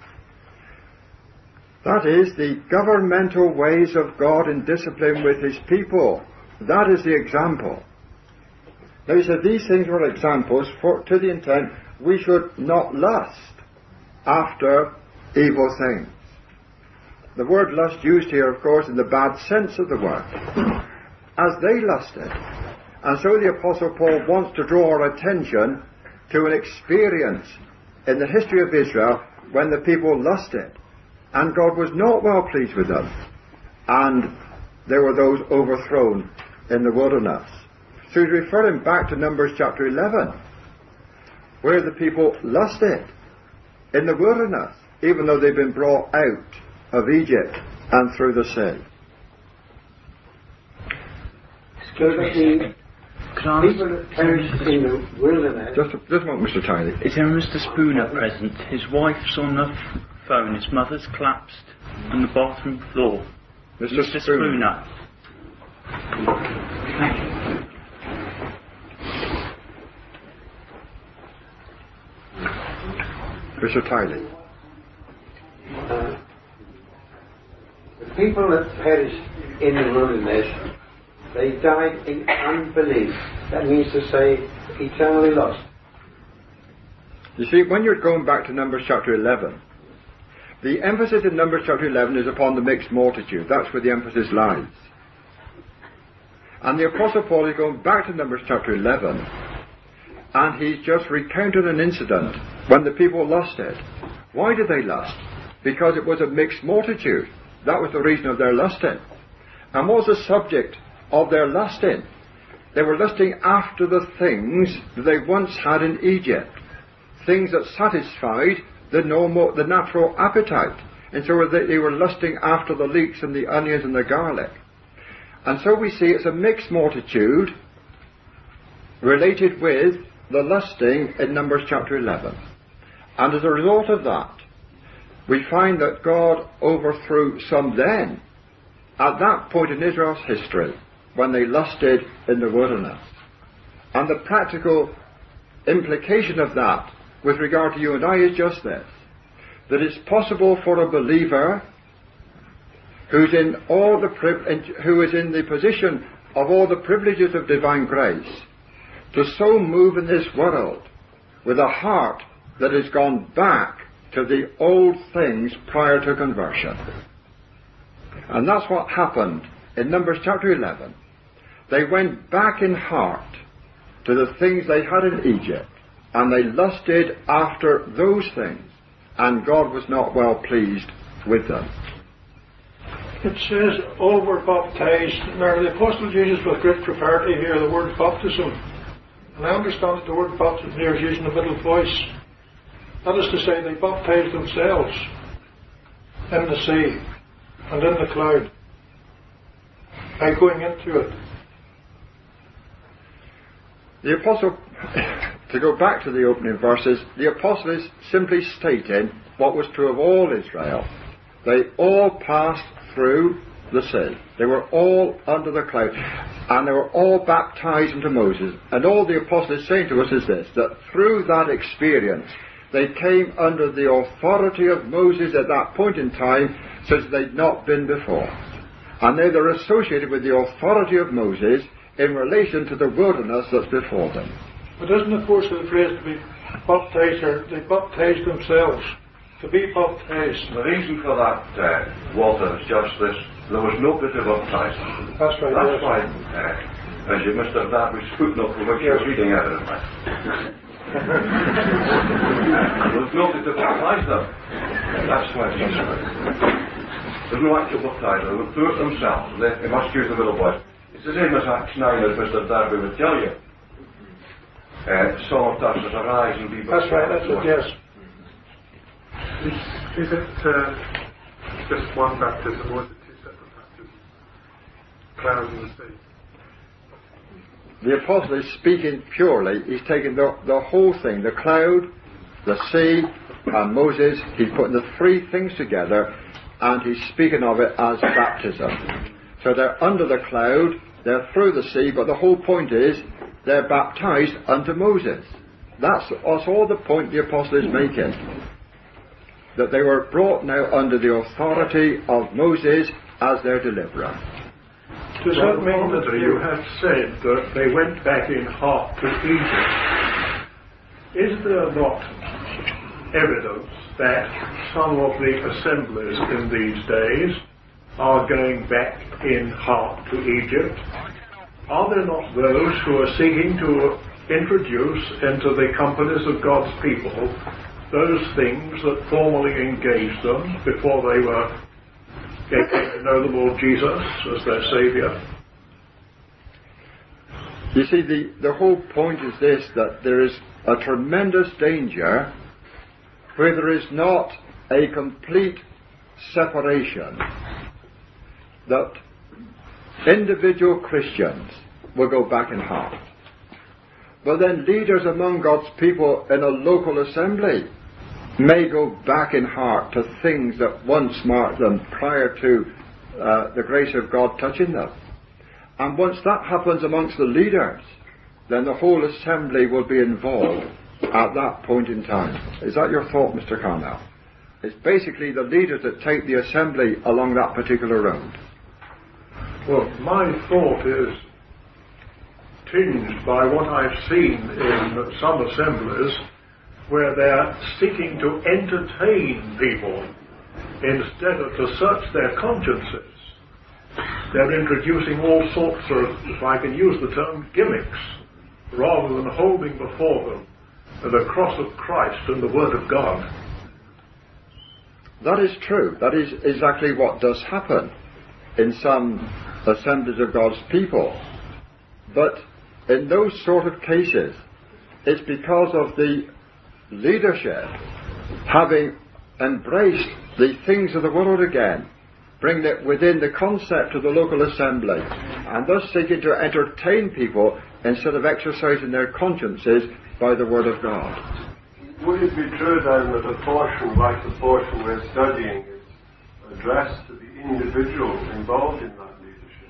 That is, the governmental ways of God in discipline with his people. That is the example. Now he said these things were examples for, to the intent we should not lust after evil things. The word lust used here, of course, in the bad sense of the word. As they lusted. And so the Apostle Paul wants to draw our attention to an experience in the history of Israel when the people lusted, and God was not well pleased with them, and there were those overthrown in the wilderness. So he's referring back to Numbers chapter eleven, where the people lusted in the wilderness, even though they've been brought out of Egypt and through the sea. So that the people that perished in the wilderness... Just a, just a moment, Mister Tiny. Is there a Mister Spooner present? His wife's on the f- phone. His mother's collapsed on the bathroom floor. Mister Mister Spooner. Spooner. Mister Tiley. Uh, the people that perished in the wilderness, they died in unbelief. That means to say, eternally lost. You see, when you're going back to Numbers chapter eleven, the emphasis in Numbers chapter eleven is upon the mixed multitude. That's where the emphasis lies. And the Apostle Paul is going back to Numbers chapter eleven, and he's just recounted an incident when the people lusted. Why did they lust? Because it was a mixed multitude. That was the reason of their lusting. And what was the subject of their lusting? They were lusting after the things that they once had in Egypt. Things that satisfied the normal, the natural appetite. And so they were lusting after the leeks and the onions and the garlic. And so we see it's a mixed multitude related with the lusting in Numbers chapter eleven. And as a result of that, we find that God overthrew some then, at that point in Israel's history, when they lusted in the wilderness. And the practical implication of that, with regard to you and I, is just this: that it's possible for a believer who's in all the priv- who is in the position of all the privileges of divine grace, to so move in this world with a heart that has gone back to the old things prior to conversion. And that's what happened in Numbers chapter eleven. They went back in heart to the things they had in Egypt, and they lusted after those things, and God was not well pleased with them. It says all were baptized. Now the Apostle uses with great propriety here the word baptism. And I understand that the word baptism here is using the middle voice. That is to say, they baptized themselves in the sea and in the cloud by going into it. The Apostle, to go back to the opening verses, the Apostle is simply stating what was true of all Israel. They all passed through the sea. They were all under the cloud, and they were all baptized into Moses. And all the Apostle is saying to us is this, that through that experience, they came under the authority of Moses at that point in time, such as they'd not been before. And they are associated with the authority of Moses in relation to the wilderness that's before them. But isn't the force of the phrase to be baptized, or they baptized themselves? To be baptized. The reason for that, uh, Walter, is just this: there was no bit of baptism. That's right. That's yes. why, uh, as you Mister Darby's footnote for which yes. you're reading out of it. There's no bit of baptise them. That's why it's just right. There's no actual baptism. They would do it themselves. They, they must use the middle voice. It's the same as Acts nine, as Mister Darby would tell you. Uh, Saul of Tarsus, arise and be baptized. That's right, that's it, yes. Is, is it uh, just one baptism, or is it two separate baptisms? Cloud and the sea? The Apostle is speaking purely. He's taking the, the whole thing, the cloud, the sea, and Moses. He's putting the three things together, and he's speaking of it as baptism. So they're under the cloud, they're through the sea, but the whole point is they're baptized unto Moses. That's, that's all the point the Apostle is making. That they were brought now under the authority of Moses as their deliverer. Does that mean that you have said that they went back in heart to Egypt? Is there not evidence that some of the assemblies in these days are going back in heart to Egypt? Are there not those who are seeking to introduce into the companies of God's people those things that formerly engaged them before they were getting to know the Lord Jesus as their Saviour? You see, the, the whole point is this, that there is a tremendous danger where there is not a complete separation, that individual Christians will go back in heart. But then leaders among God's people in a local assembly may go back in heart to things that once marked them prior to uh, the grace of God touching them. And once that happens amongst the leaders, then the whole assembly will be involved at that point in time. Is that your thought, Mister Carnell? It's basically the leaders that take the assembly along that particular road. Well, my thought is tinged by what I've seen in some assemblies where they're seeking to entertain people instead of to search their consciences. They're introducing all sorts of, if I can use the term, gimmicks, rather than holding before them the cross of Christ and the Word of God. That is true. That is exactly what does happen in some assemblies of God's people. But in those sort of cases, it's because of the leadership having embraced the things of the world again, bringing it within the concept of the local assembly, and thus seeking to entertain people instead of exercising their consciences by the Word of God. Would it be true then that a portion like the portion we're studying is addressed to the individual involved in that leadership?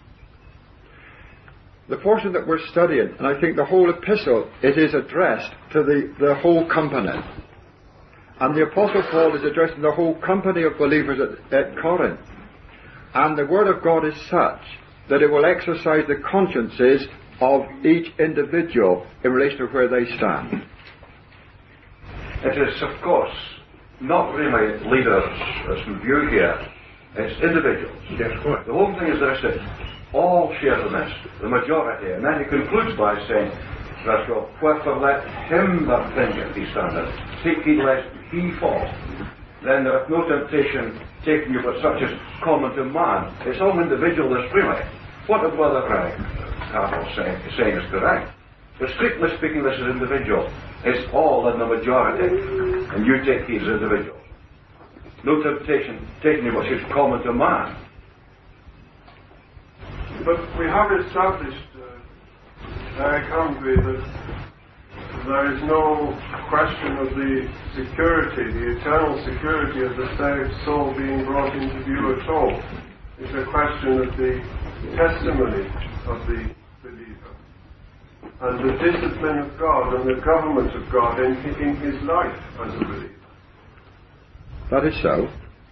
The portion that we're studying, and I think the whole epistle, it is addressed to the, the whole company. And the Apostle Paul is addressing the whole company of believers at, at Corinth. And the Word of God is such that it will exercise the consciences of each individual in relation to where they stand. It is, of course, not really leaders as we view here. It's individuals. Yes, quite. The whole thing is this, that all share the mess, the majority. And then he concludes by saying, verse twelve, wherefore let him that thinketh he standeth take heed lest he fall. Then there is no temptation taken you but such as common to man. It's all individualist really. What the Brother Carnell is saying, saying is correct. But strictly speaking, this is individual. It's all in the majority. And you take heed as individuals. No temptation taken you but such as common to man. But we have established uh, very humbly that there is no question of the security, the eternal security of the saved soul being brought into view at all. It's a question of the testimony of the believer and the discipline of God and the government of God in, in his life as a believer. That is so.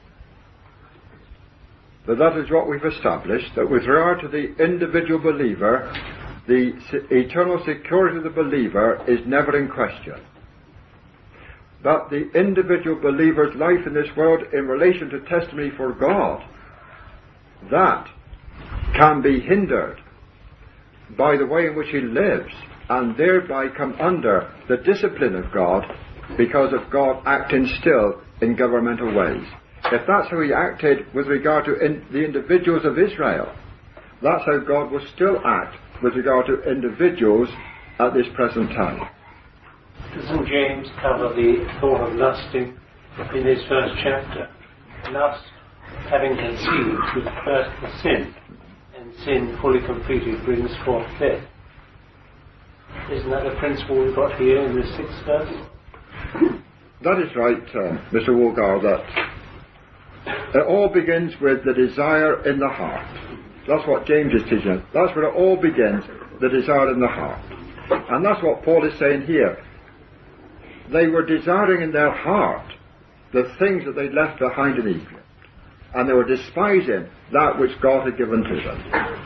But that is what we've established, that with regard to the individual believer, the eternal security of the believer is never in question. But the individual believer's life in this world in relation to testimony for God, that can be hindered by the way in which he lives, and thereby come under the discipline of God because of God acting still in governmental ways. If that's how he acted with regard to in the individuals of Israel, that's how God will still act with regard to individuals at this present time. Doesn't James cover the thought of lusting in his first chapter? Lust, having conceived, is first the sin, and sin fully completed brings forth death. Isn't that a principle we've got here in the sixth verse? That is right, uh, Mister Woolgar, that it all begins with the desire in the heart. That's what James is teaching us. That's where it all begins, the desire in the heart. And that's what Paul is saying here. They were desiring in their heart the things that they'd left behind in Egypt. And they were despising that which God had given to them.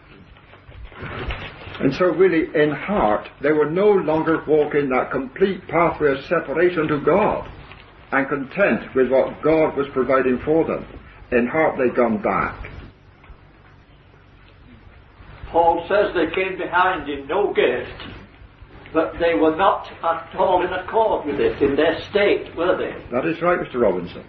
And so really, in heart, they were no longer walking that complete pathway of separation to God and content with what God was providing for them. In heart, they'd gone back. Paul says they came behind in no gift, but they were not at all in accord with it in their state, were they? That is right, Mister Robinson.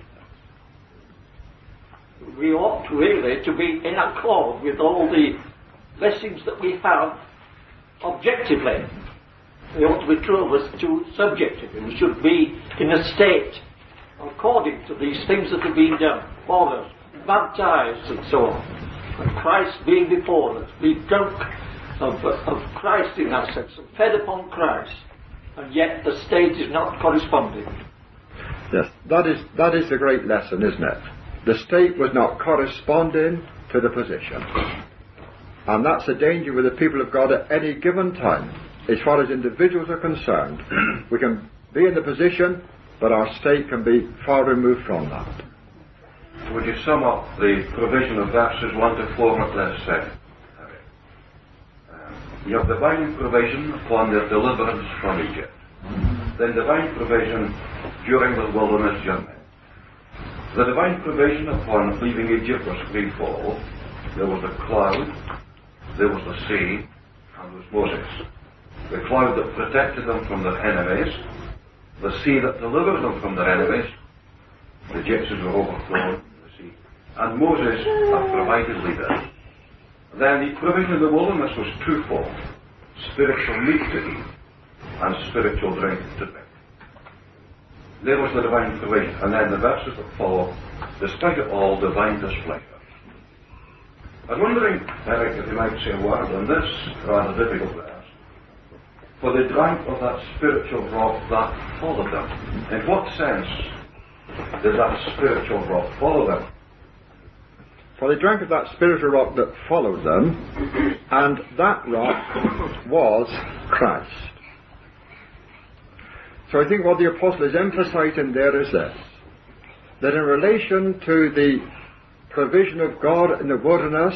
We ought really to be in accord with all the blessings that we have objectively. They ought to be true of us too subjectively. We should be in a state according to these things that have been done for us, baptized and so on. And Christ being before us, be drunk of, of Christ in that sense, and fed upon Christ, and yet the state is not corresponding. Yes, that is that is the great lesson, isn't it? The state was not corresponding to the position. And that's the danger with the people of God at any given time. As far as individuals are concerned, we can be in the position, but our state can be far removed from that. Would you sum up the provision of verses one to four of this set? Um, you have divine provision upon their deliverance from Egypt. Then divine provision during the wilderness journey. The divine provision upon leaving Egypt was threefold. There was the cloud, there was the sea, and there was Moses. The cloud that protected them from their enemies, the sea that delivered them from their enemies, the Egyptians were overthrown in the sea, and Moses, a provided leader. Then the provision of the wilderness was twofold: spiritual meat to eat and spiritual drink to drink. There was the divine provision, and then the verses that follow, despite it all, divine displeasure. I was wondering, Eric, if you might say a word on this rather difficult verse. For they drank of that spiritual rock that followed them. In what sense does that spiritual rock follow them? For they drank of that spiritual rock that followed them, and that rock was Christ. So I think what the apostle is emphasizing there is this, that in relation to the provision of God in the wilderness,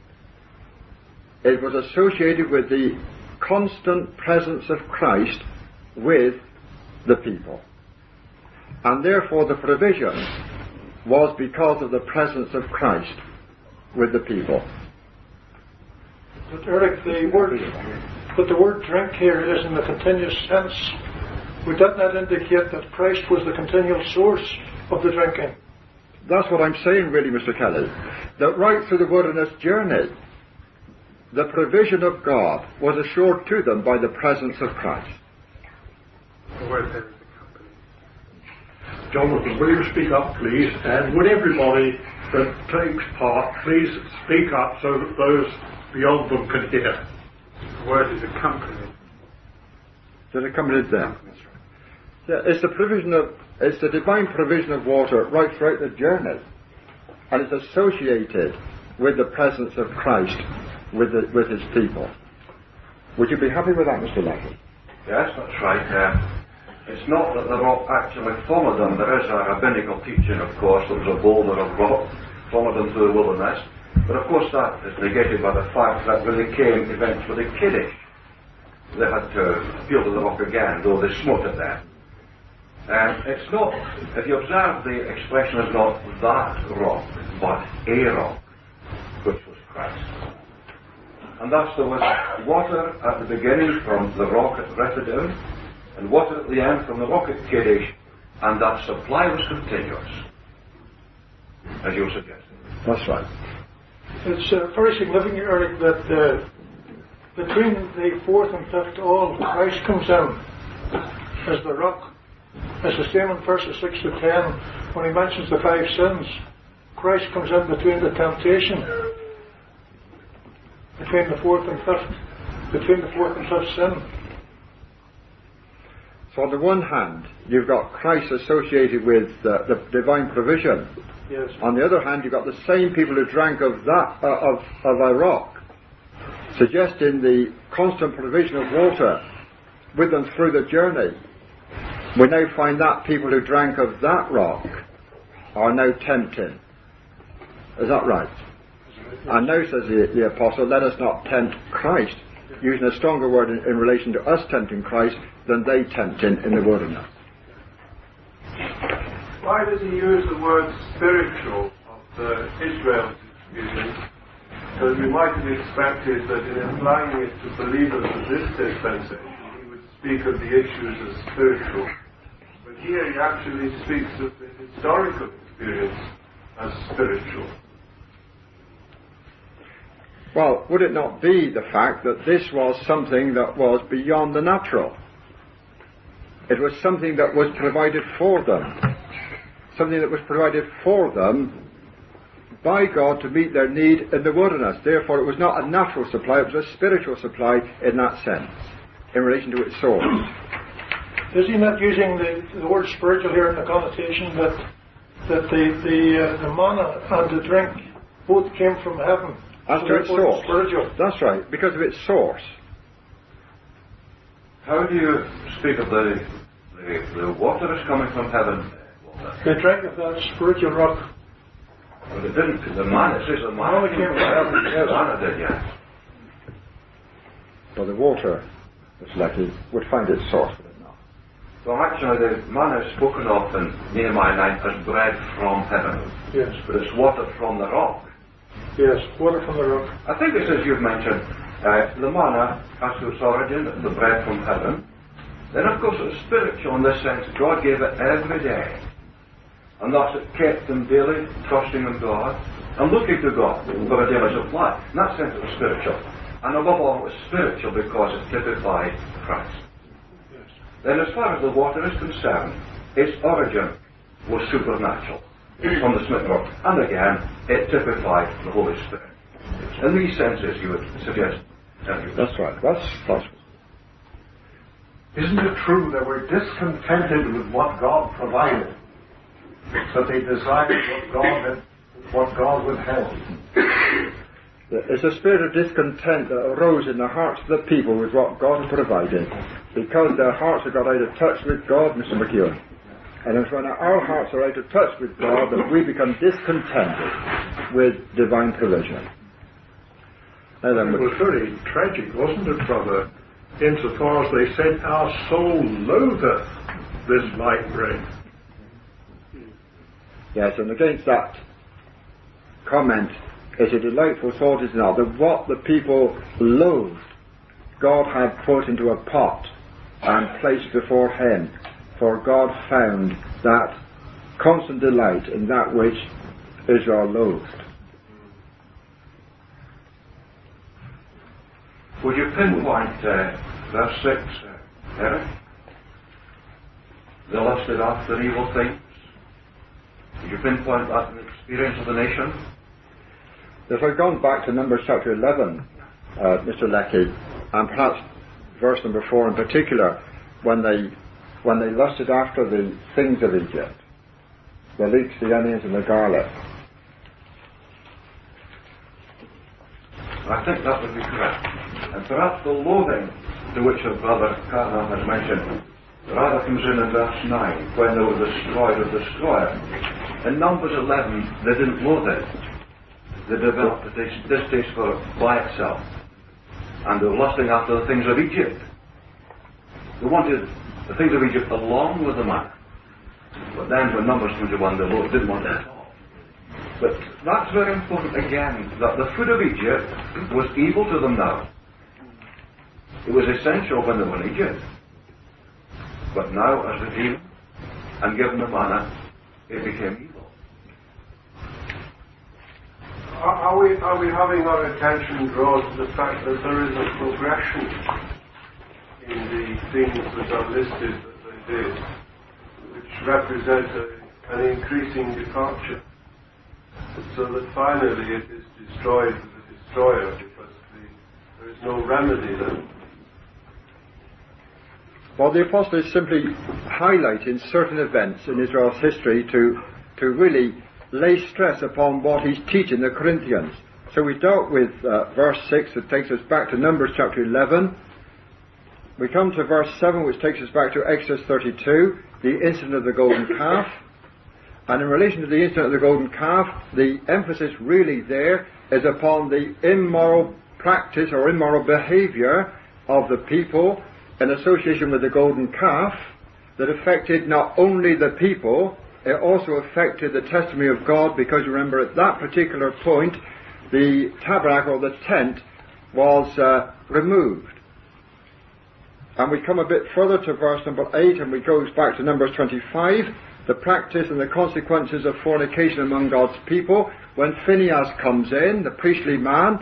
it was associated with the constant presence of Christ with the people. And therefore the provision was because of the presence of Christ with the people. But Eric, the word, but the word drink here is in the continuous sense. Would that not indicate that Christ was the continual source of the drinking? That's what I'm saying really, Mister Kelly. That right through the wilderness journey, the provision of God was assured to them by the presence of Christ. Jonathan, will you speak up, please? And would everybody that takes part please speak up so that those beyond them can hear? The word is accompanied. That accompanied them. Yeah, it's the provision of, it's the divine provision of water right throughout the journey, and it's associated with the presence of Christ with the, with His people. Would you be happy with that, Mister Lackey? Yes, that's right. Uh, it's not that the rock actually followed them. There is a rabbinical teaching, of course, that was a boulder of rock followed them through the wilderness. But of course that is negated by the fact that when they came eventually Kiddush, they had to appeal to the rock again, though they smote it there. And it's not, if you observe, the expression is not that rock, but a rock, which was Christ. And thus there was water at the beginning from the rock at Rephidim, and water at the end from the rock at Kadesh, and that supply was continuous, as you suggested. That's right. It's uh, very significant, Eric, that uh, between the fourth and fifth all, Christ comes in as the rock. It's the same in verses six to ten, when he mentions the five sins. Christ comes in between the temptation, between the fourth and fifth, between the fourth and fifth sin. So on the one hand, you've got Christ associated with uh, the divine provision. Yes. On the other hand, you've got the same people who drank of that uh, of of a rock, suggesting the constant provision of water with them through the journey. We now find that people who drank of that rock are now tempting. Is that right? And now, says the, the apostle, let us not tempt Christ, using a stronger word in, in relation to us tempting Christ than they tempting in the wilderness. Why does he use the word spiritual of the Israel's experience? Because we might have expected that in applying it to believers of this dispensation, he would speak of the issues as spiritual. But here he actually speaks of the historical experience as spiritual. Well, would it not be the fact that this was something that was beyond the natural? It was something that was provided for them. Something that was provided for them by God to meet their need in the wilderness. Therefore, it was not a natural supply, it was a spiritual supply in that sense, in relation to its source. Is he not using the, the word spiritual here in the connotation that that the the, uh, the manna and the drink both came from heaven? As so to its source. Spiritual. That's right, because of its source. How do you speak of the the, the water is coming from heaven? They drank of that spiritual rock. But it didn't. The manna, it says the manna came from heaven. The manna did, yes. But the water, it's likely, would find its source. Well, actually, the manna is spoken of in Nehemiah nine as bread from heaven. Yes. But it's water from the rock. Yes, water from the rock. I think it's as you've mentioned, uh, the manna has to its origin, the bread from heaven. Then, of course, it's spiritual in this sense. God gave it every day. And thus it kept them daily trusting in God and looking to God for a daily supply. In that sense, it was spiritual. And above all, it was spiritual because it typified Christ. Then as far as the water is concerned, its origin was supernatural from the smitten rock. And again, it typified the Holy Spirit. In these senses, you would suggest. That's right. That's possible. Isn't it true they were discontented with what God provided? That they desired what God had, what God withheld? It's a spirit of discontent that arose in the hearts of the people with what God had provided, because their hearts had got out of touch with God, Mister McEwen. And it's when our hearts are out of touch with God that we become discontented with divine provision. Now then, it was very tragic, wasn't it, brother? Insofar as they said, our soul loatheth this light bread. Yes, and against that comment, it's a delightful thought, is not, that what the people loathed, God had put into a pot and placed before him, for God found that constant delight in that which Israel loathed. Would you pinpoint uh, verse six, uh, Eric? They lusted after evil things. Would you pinpoint that in the experience of the nation? If I'd gone back to Numbers chapter eleven, uh, Mister Leckie, and perhaps verse number four in particular, when they when they lusted after the things of Egypt, the leeks, the onions, and the garlic. I think that would be correct. And perhaps the loathing to which our brother Cardinal has mentioned rather comes in in verse nine, when they were destroyed or destroyer. In Numbers eleven, they didn't loathe it. They developed a dis- distaste for it by itself. And they were lusting after the things of Egypt. They wanted the things of Egypt along with the manna. But then when Numbers twenty-one, they lo- didn't want it at all. But that's very important again, that the food of Egypt was evil to them now. It was essential when they were in Egypt. But now, as redeemed and given the manna, it became evil. Are we, are we having our attention drawn to the fact that there is a progression in the things that are listed that they did, which represent a, an increasing departure, so that finally it is destroyed with the destroyer because the, there is no remedy then? Well, the Apostle is simply highlighting certain events in Israel's history to, to really lay stress upon what he's teaching the Corinthians. So we dealt with uh, verse six, that takes us back to Numbers chapter eleven. We come to verse seven, which takes us back to Exodus thirty-two, the incident of the golden calf. And in relation to the incident of the golden calf, the emphasis really there is upon the immoral practice or immoral behavior of the people in association with the golden calf that affected not only the people, it also affected the testimony of God, because remember at that particular point the tabernacle, the tent, was uh, removed. And we come a bit further to verse number eight, and we go back to Numbers twenty-five, the practice and the consequences of fornication among God's people, when Phinehas comes in, the priestly man,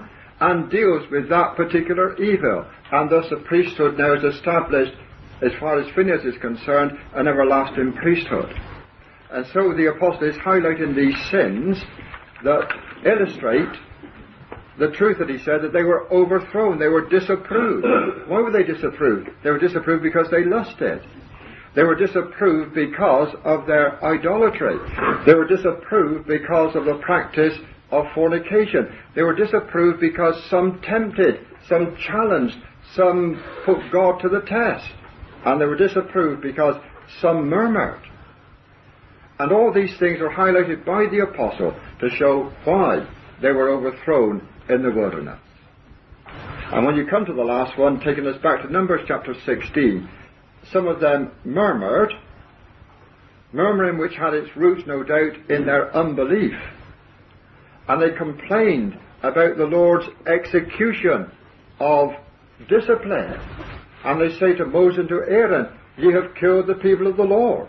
and deals with that particular evil. And thus the priesthood now is established, as far as Phineas is concerned, an everlasting priesthood. And so the apostle is highlighting these sins that illustrate the truth that he said, that they were overthrown, they were disapproved. Why were they disapproved? They were disapproved because they lusted. They were disapproved because of their idolatry. They were disapproved because of the practice of fornication. They were disapproved because some tempted, some challenged, some put God to the test. And they were disapproved because some murmured. And all these things are highlighted by the apostle to show why they were overthrown in the wilderness. And when you come to the last one, taking us back to Numbers chapter sixteen, some of them murmured, murmuring which had its roots, no doubt, in their unbelief. And they complained about the Lord's execution of discipline. And they say to Moses and to Aaron, "Ye have killed the people of the Lord."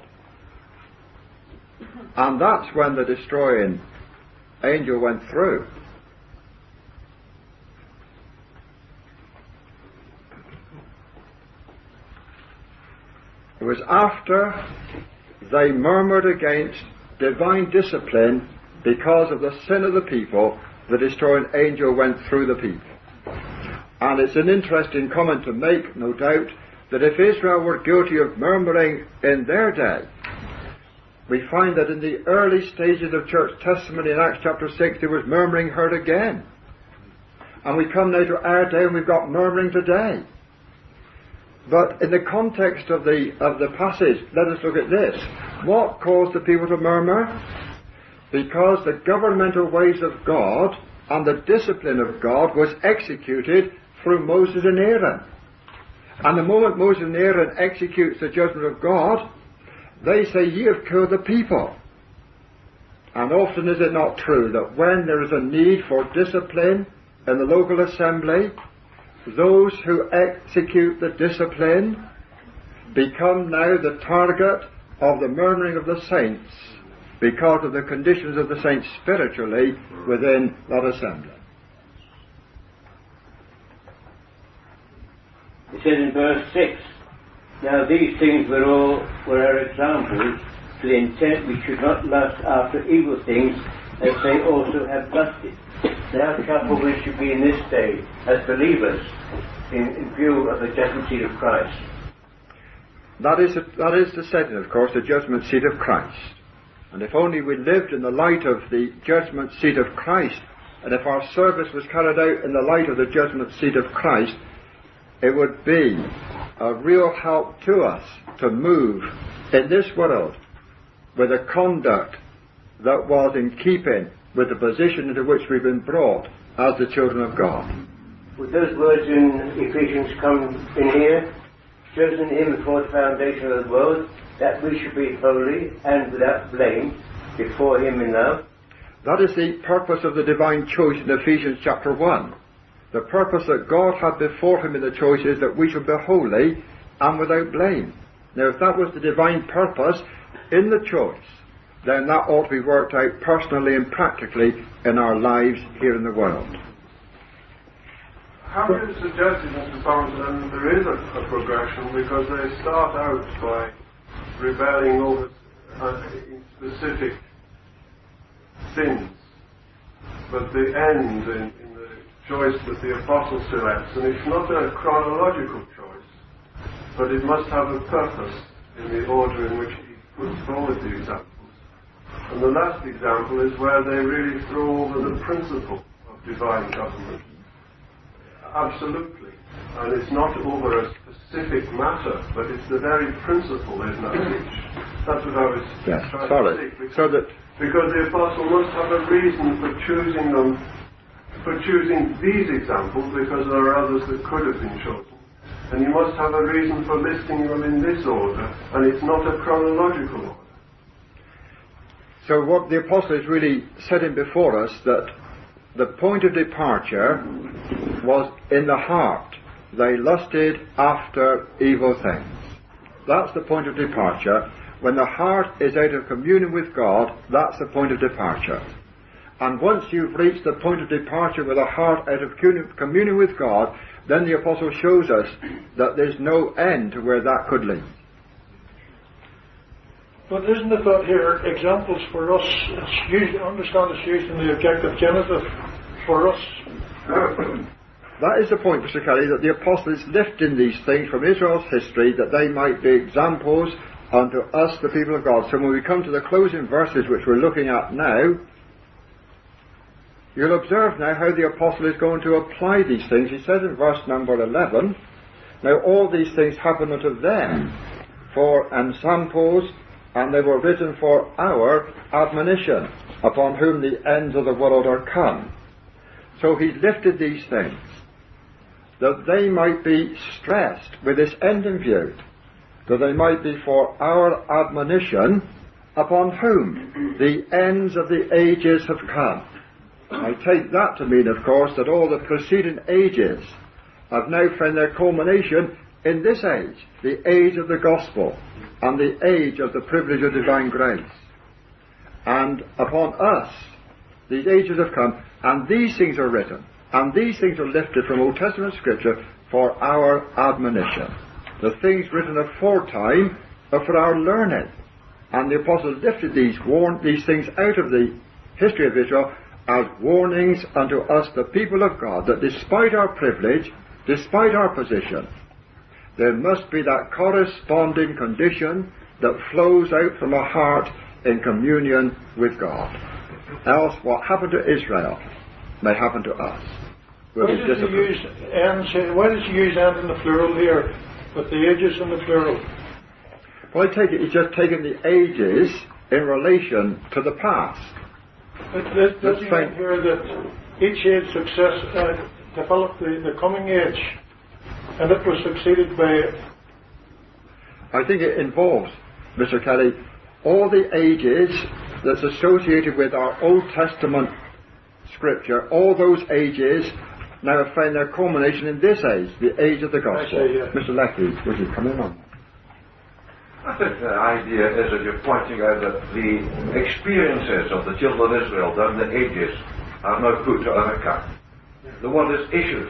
And that's when the destroying angel went through. It was after they murmured against divine discipline because of the sin of the people, the destroying angel went through the people. And it's an interesting comment to make, no doubt, that if Israel were guilty of murmuring in their day, we find that in the early stages of church testimony in Acts chapter six, there was murmuring heard again. And we come now to our day and we've got murmuring today. But in the context of the of the passage, let us look at this. What caused the people to murmur? Because the governmental ways of God and the discipline of God was executed through Moses and Aaron. And the moment Moses and Aaron executes the judgment of God, they say, "Ye have killed the people." And often is it not true that when there is a need for discipline in the local assembly, those who execute the discipline become now the target of the murmuring of the saints because of the conditions of the saints spiritually within that assembly. It says in verse six, "Now these things were all were our examples, to the intent we should not lust after evil things, as they also have lusted." Now careful we should be in this day, as believers, in, in view of the judgment seat of Christ. That is, a, that is the setting, of course, the judgment seat of Christ. And if only we lived in the light of the judgment seat of Christ, and if our service was carried out in the light of the judgment seat of Christ, it would be a real help to us to move in this world with a conduct that was in keeping with the position into which we've been brought as the children of God. Would those words in Ephesians come in here? "Chosen in him before the foundation of the world, that we should be holy and without blame before him in love." That is the purpose of the divine choice in Ephesians chapter one. The purpose that God had before him in the choice is that we should be holy and without blame. Now, if that was the divine purpose in the choice, then that ought to be worked out personally and practically in our lives here in the world. How do you suggest, Mister Thornton, there is a, a progression, because they start out by rebelling over uh, specific sins, but they end in, in the choice that the apostle selects, and it's not a chronological choice, but it must have a purpose in the order in which he puts forward the examples. And the last example is where they really throw over the principle of divine government. Absolutely. And it's not over a specific matter, but it's the very principle they've now reached. That's what I was yes, trying solid. to say. Because, so that because the apostle must have a reason for choosing them, for choosing these examples, because there are others that could have been chosen. And you must have a reason for listing them in this order, and it's not a chronological order. So what the apostle is really setting before us, that the point of departure was in the heart. They lusted after evil things. That's the point of departure. When the heart is out of communion with God, that's the point of departure. And once you've reached the point of departure with a heart out of communion with God, then the apostle shows us that there's no end to where that could lead. But isn't the thought here examples for us? It's used, understand it's used in the objective genitive for us. That is the point, Mister Kelly, that the apostle is lifting these things from Israel's history that they might be examples unto us, the people of God. So when we come to the closing verses which we're looking at now, you'll observe now how the apostle is going to apply these things. He says in verse number eleven, now all these things happen unto them for ensamples, and they were written for our admonition, upon whom the ends of the world are come. So he lifted these things, that they might be stressed with this end in view, that they might be for our admonition, upon whom the ends of the ages have come. I take that to mean, of course, that all the preceding ages have now found their culmination in this age, the age of the gospel, and the age of the privilege of divine grace. And upon us, these ages have come, and these things are written, and these things are lifted from Old Testament Scripture for our admonition. The things written aforetime are for our learning. And the apostle lifted these, warn, these things out of the history of Israel as warnings unto us, the people of God, that despite our privilege, despite our position, there must be that corresponding condition that flows out from a heart in communion with God. Else what happened to Israel may happen to us. We'll why, does he use and, why does he use and in the plural here, with the ages in the plural? Well, I take it he's just taken the ages in relation to the past. It does he mean here that each age success uh, developed the, the coming age, and it was succeeded by... I think it involves, Mister Kelly, all the ages that's associated with our Old Testament Scripture. All those ages now have found their culmination in this age, the age of the gospel. Actually, yeah. Mister Leckie, would you come in on that? I think the idea is that you're pointing out that the experiences of the children of Israel down the ages are now put to our account. The word is issues.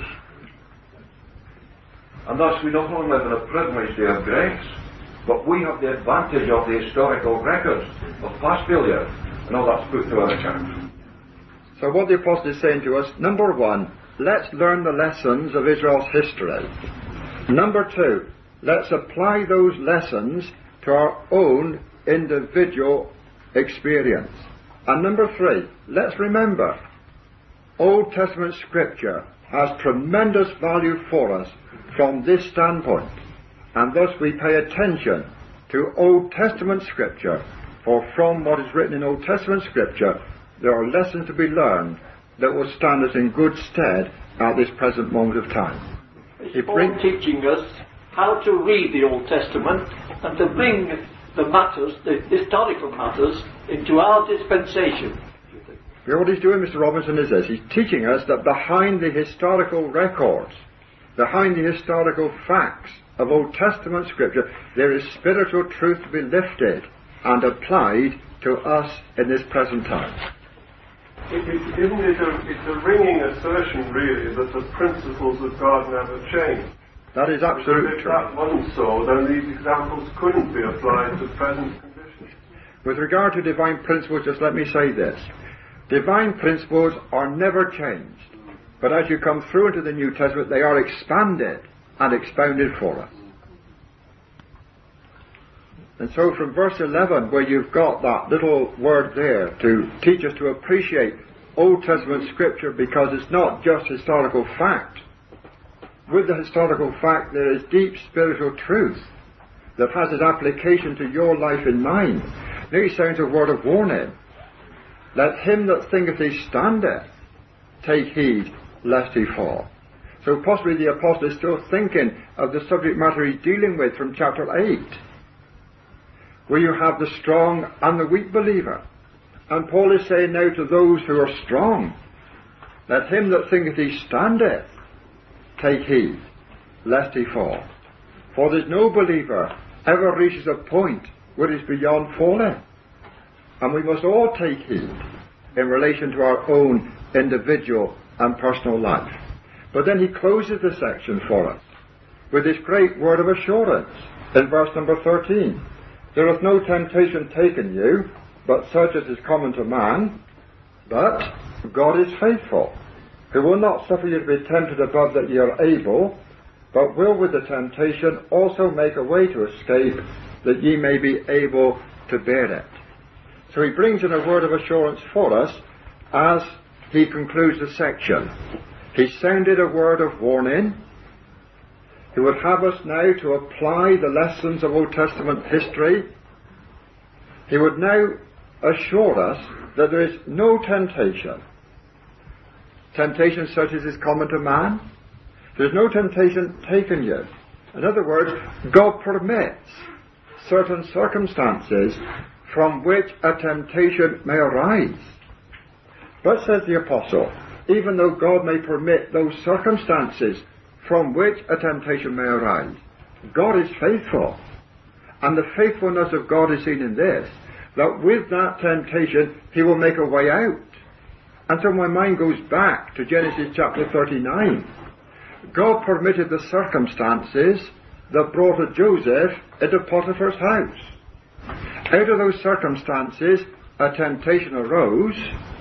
And thus we not only live in a privileged day of grace, but we have the advantage of the historical records of past failure, and all that's put to our account. So what the apostle is saying to us, number one, let's learn the lessons of Israel's history. Number two, let's apply those lessons to our own individual experience. And number three, let's remember, Old Testament Scripture has tremendous value for us from this standpoint, and thus we pay attention to Old Testament Scripture, for from what is written in Old Testament Scripture, there are lessons to be learned that will stand us in good stead at this present moment of time. It's Paul teaching us how to read the Old Testament and to bring the matters, the historical matters, into our dispensation. You know what he's doing, Mister Robinson, is this. He's teaching us that behind the historical records, behind the historical facts of Old Testament Scripture, there is spiritual truth to be lifted and applied to us in this present time. It, it, isn't it a, it's a ringing assertion, really, that the principles of God never change? That is absolutely if true. If that wasn't so, then these examples couldn't be applied to present conditions. With regard to divine principles, just let me say this. Divine principles are never changed. But as you come through into the New Testament, they are expanded and expounded for us. And so from verse eleven, where you've got that little word there to teach us to appreciate Old Testament Scripture, because it's not just historical fact. With the historical fact, there is deep spiritual truth that has its application to your life and mine. Now he sounds a word of warning. Let him that thinketh he standeth take heed lest he fall. So possibly the apostle is still thinking of the subject matter he's dealing with from chapter eight, where you have the strong and the weak believer. And Paul is saying now to those who are strong, let him that thinketh he standeth take heed lest he fall. For there's no believer ever reaches a point where he's beyond falling. And we must all take heed in relation to our own individual and personal life. But then he closes the section for us with this great word of assurance in verse number thirteen. There hath no temptation taken you, but such as is common to man, but God is faithful, who will not suffer you to be tempted above that ye are able, but will with the temptation also make a way to escape, that ye may be able to bear it. So he brings in a word of assurance for us as he concludes the section. He sounded a word of warning. He would have us now to apply the lessons of Old Testament history. He would now assure us that there is no temptation, temptation such as is common to man. There is no temptation taken you. In other words, God permits certain circumstances from which a temptation may arise. But, says the Apostle, even though God may permit those circumstances from which a temptation may arise, God is faithful. And the faithfulness of God is seen in this, that with that temptation he will make a way out. And so my mind goes back to Genesis chapter thirty-nine. God permitted the circumstances that brought a Joseph into Potiphar's house. Out of those circumstances a temptation arose,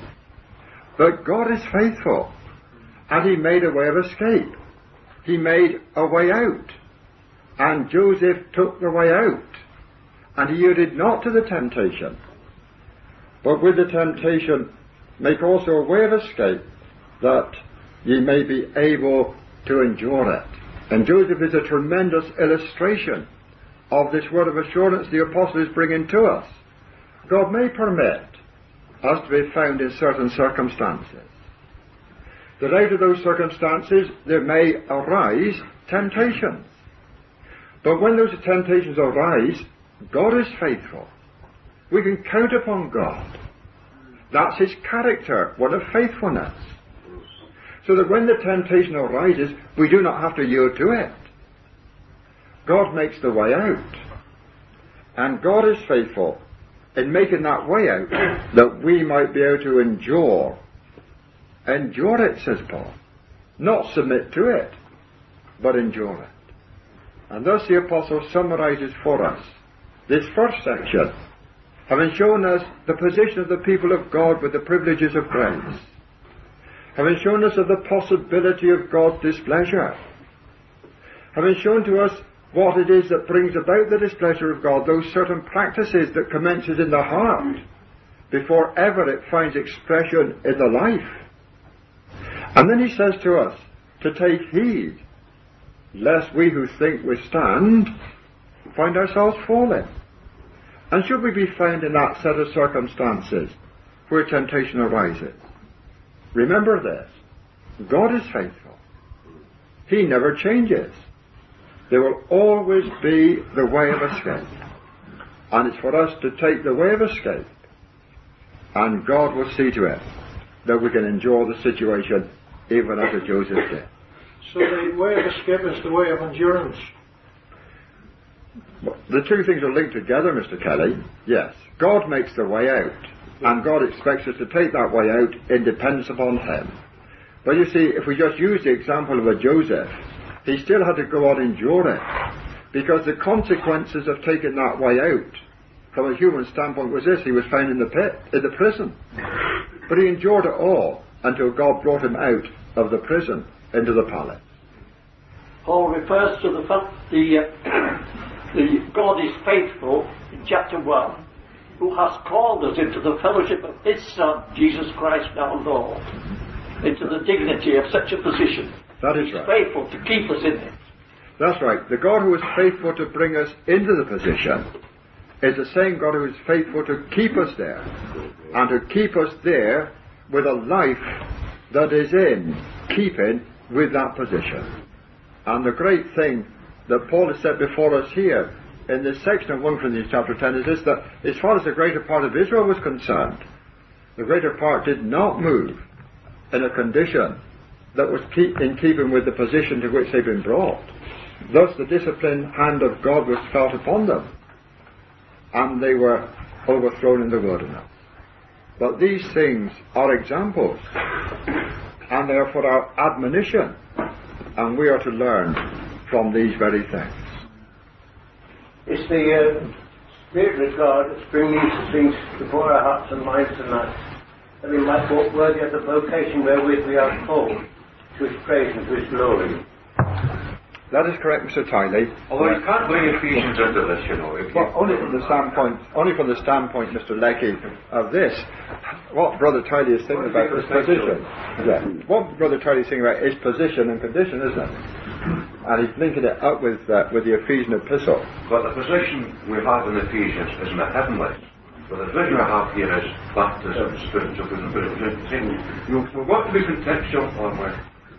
but God is faithful, and he made a way of escape. He made a way out, and Joseph took the way out, and he yielded not to the temptation, but with the temptation make also a way of escape, that ye may be able to endure it. And Joseph is a tremendous illustration of this word of assurance the apostle is bringing to us. God may permit us to be found in certain circumstances, that out of those circumstances there may arise temptations. But when those temptations arise, God is faithful. We can count upon God. That's his character, one of faithfulness. So that when the temptation arises, we do not have to yield to it. God makes the way out. And God is faithful in making that way out, that we might be able to endure. Endure it, says Paul. Not submit to it, but endure it. And thus the apostle summarizes for us this first section, having shown us the position of the people of God with the privileges of grace, having shown us of the possibility of God's displeasure, having shown to us what it is that brings about the displeasure of God, those certain practices that commences in the heart before ever it finds expression in the life. And then he says to us to take heed, lest we who think we stand find ourselves falling. And should we be found in that set of circumstances where temptation arises, remember this: God is faithful. He never changes. There will always be the way of escape. And it's for us to take the way of escape. And God will see to it that we can endure the situation even as Joseph did. So the way of escape is the way of endurance. The two things are linked together, Mister Kelly. Yes. God makes the way out. And God expects us to take that way out in dependence upon him. But you see, if we just use the example of a Joseph, he still had to go on enduring, because the consequences of taking that way out from a human standpoint was this: he was found in the pit, in the prison. But he endured it all until God brought him out of the prison into the palace. Paul refers to the fact the, uh, the God is faithful in chapter one, who has called us into the fellowship of his Son, Jesus Christ our Lord, into the dignity of such a position. That is He's right. faithful to keep us in it. That's right. The God who is faithful to bring us into the position is the same God who is faithful to keep us there, and to keep us there with a life that is in keeping with that position. And the great thing that Paul has set before us here in this section of First Corinthians chapter ten is this: that as far as the greater part of Israel was concerned, the greater part did not move in a condition that was keep, in keeping with the position to which they'd been brought. Thus the disciplined hand of God was felt upon them, and they were overthrown in the wilderness. But these things are examples, and they are for our admonition, and we are to learn from these very things. It's the uh, Spirit of God that's bringing these things before our hearts and minds tonight, that we might walk worthy of the vocation wherewith we are called to His praise and to His glory. That is correct, Mister Tiley. Although you can't bring Ephesians into this, you know. If you... Well, only from the standpoint, only from the standpoint, Mister Leckie, of this, what Brother Tiley is thinking about is position. Yeah. What Brother Tiley is thinking about is position and condition, isn't it? And he's linking it up with uh, with the Ephesian epistle. But the position we have in Ephesians is in the heavenlies. But the vision we have here is baptism, spiritual vision. You've got to be contextual on where.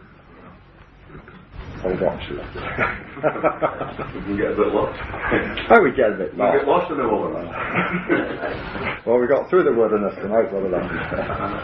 Hold on to that. We can get a bit lost. Oh, we get a bit lost. We get lost in the wilderness. Well, we got through the wilderness tonight, Brother Leckie.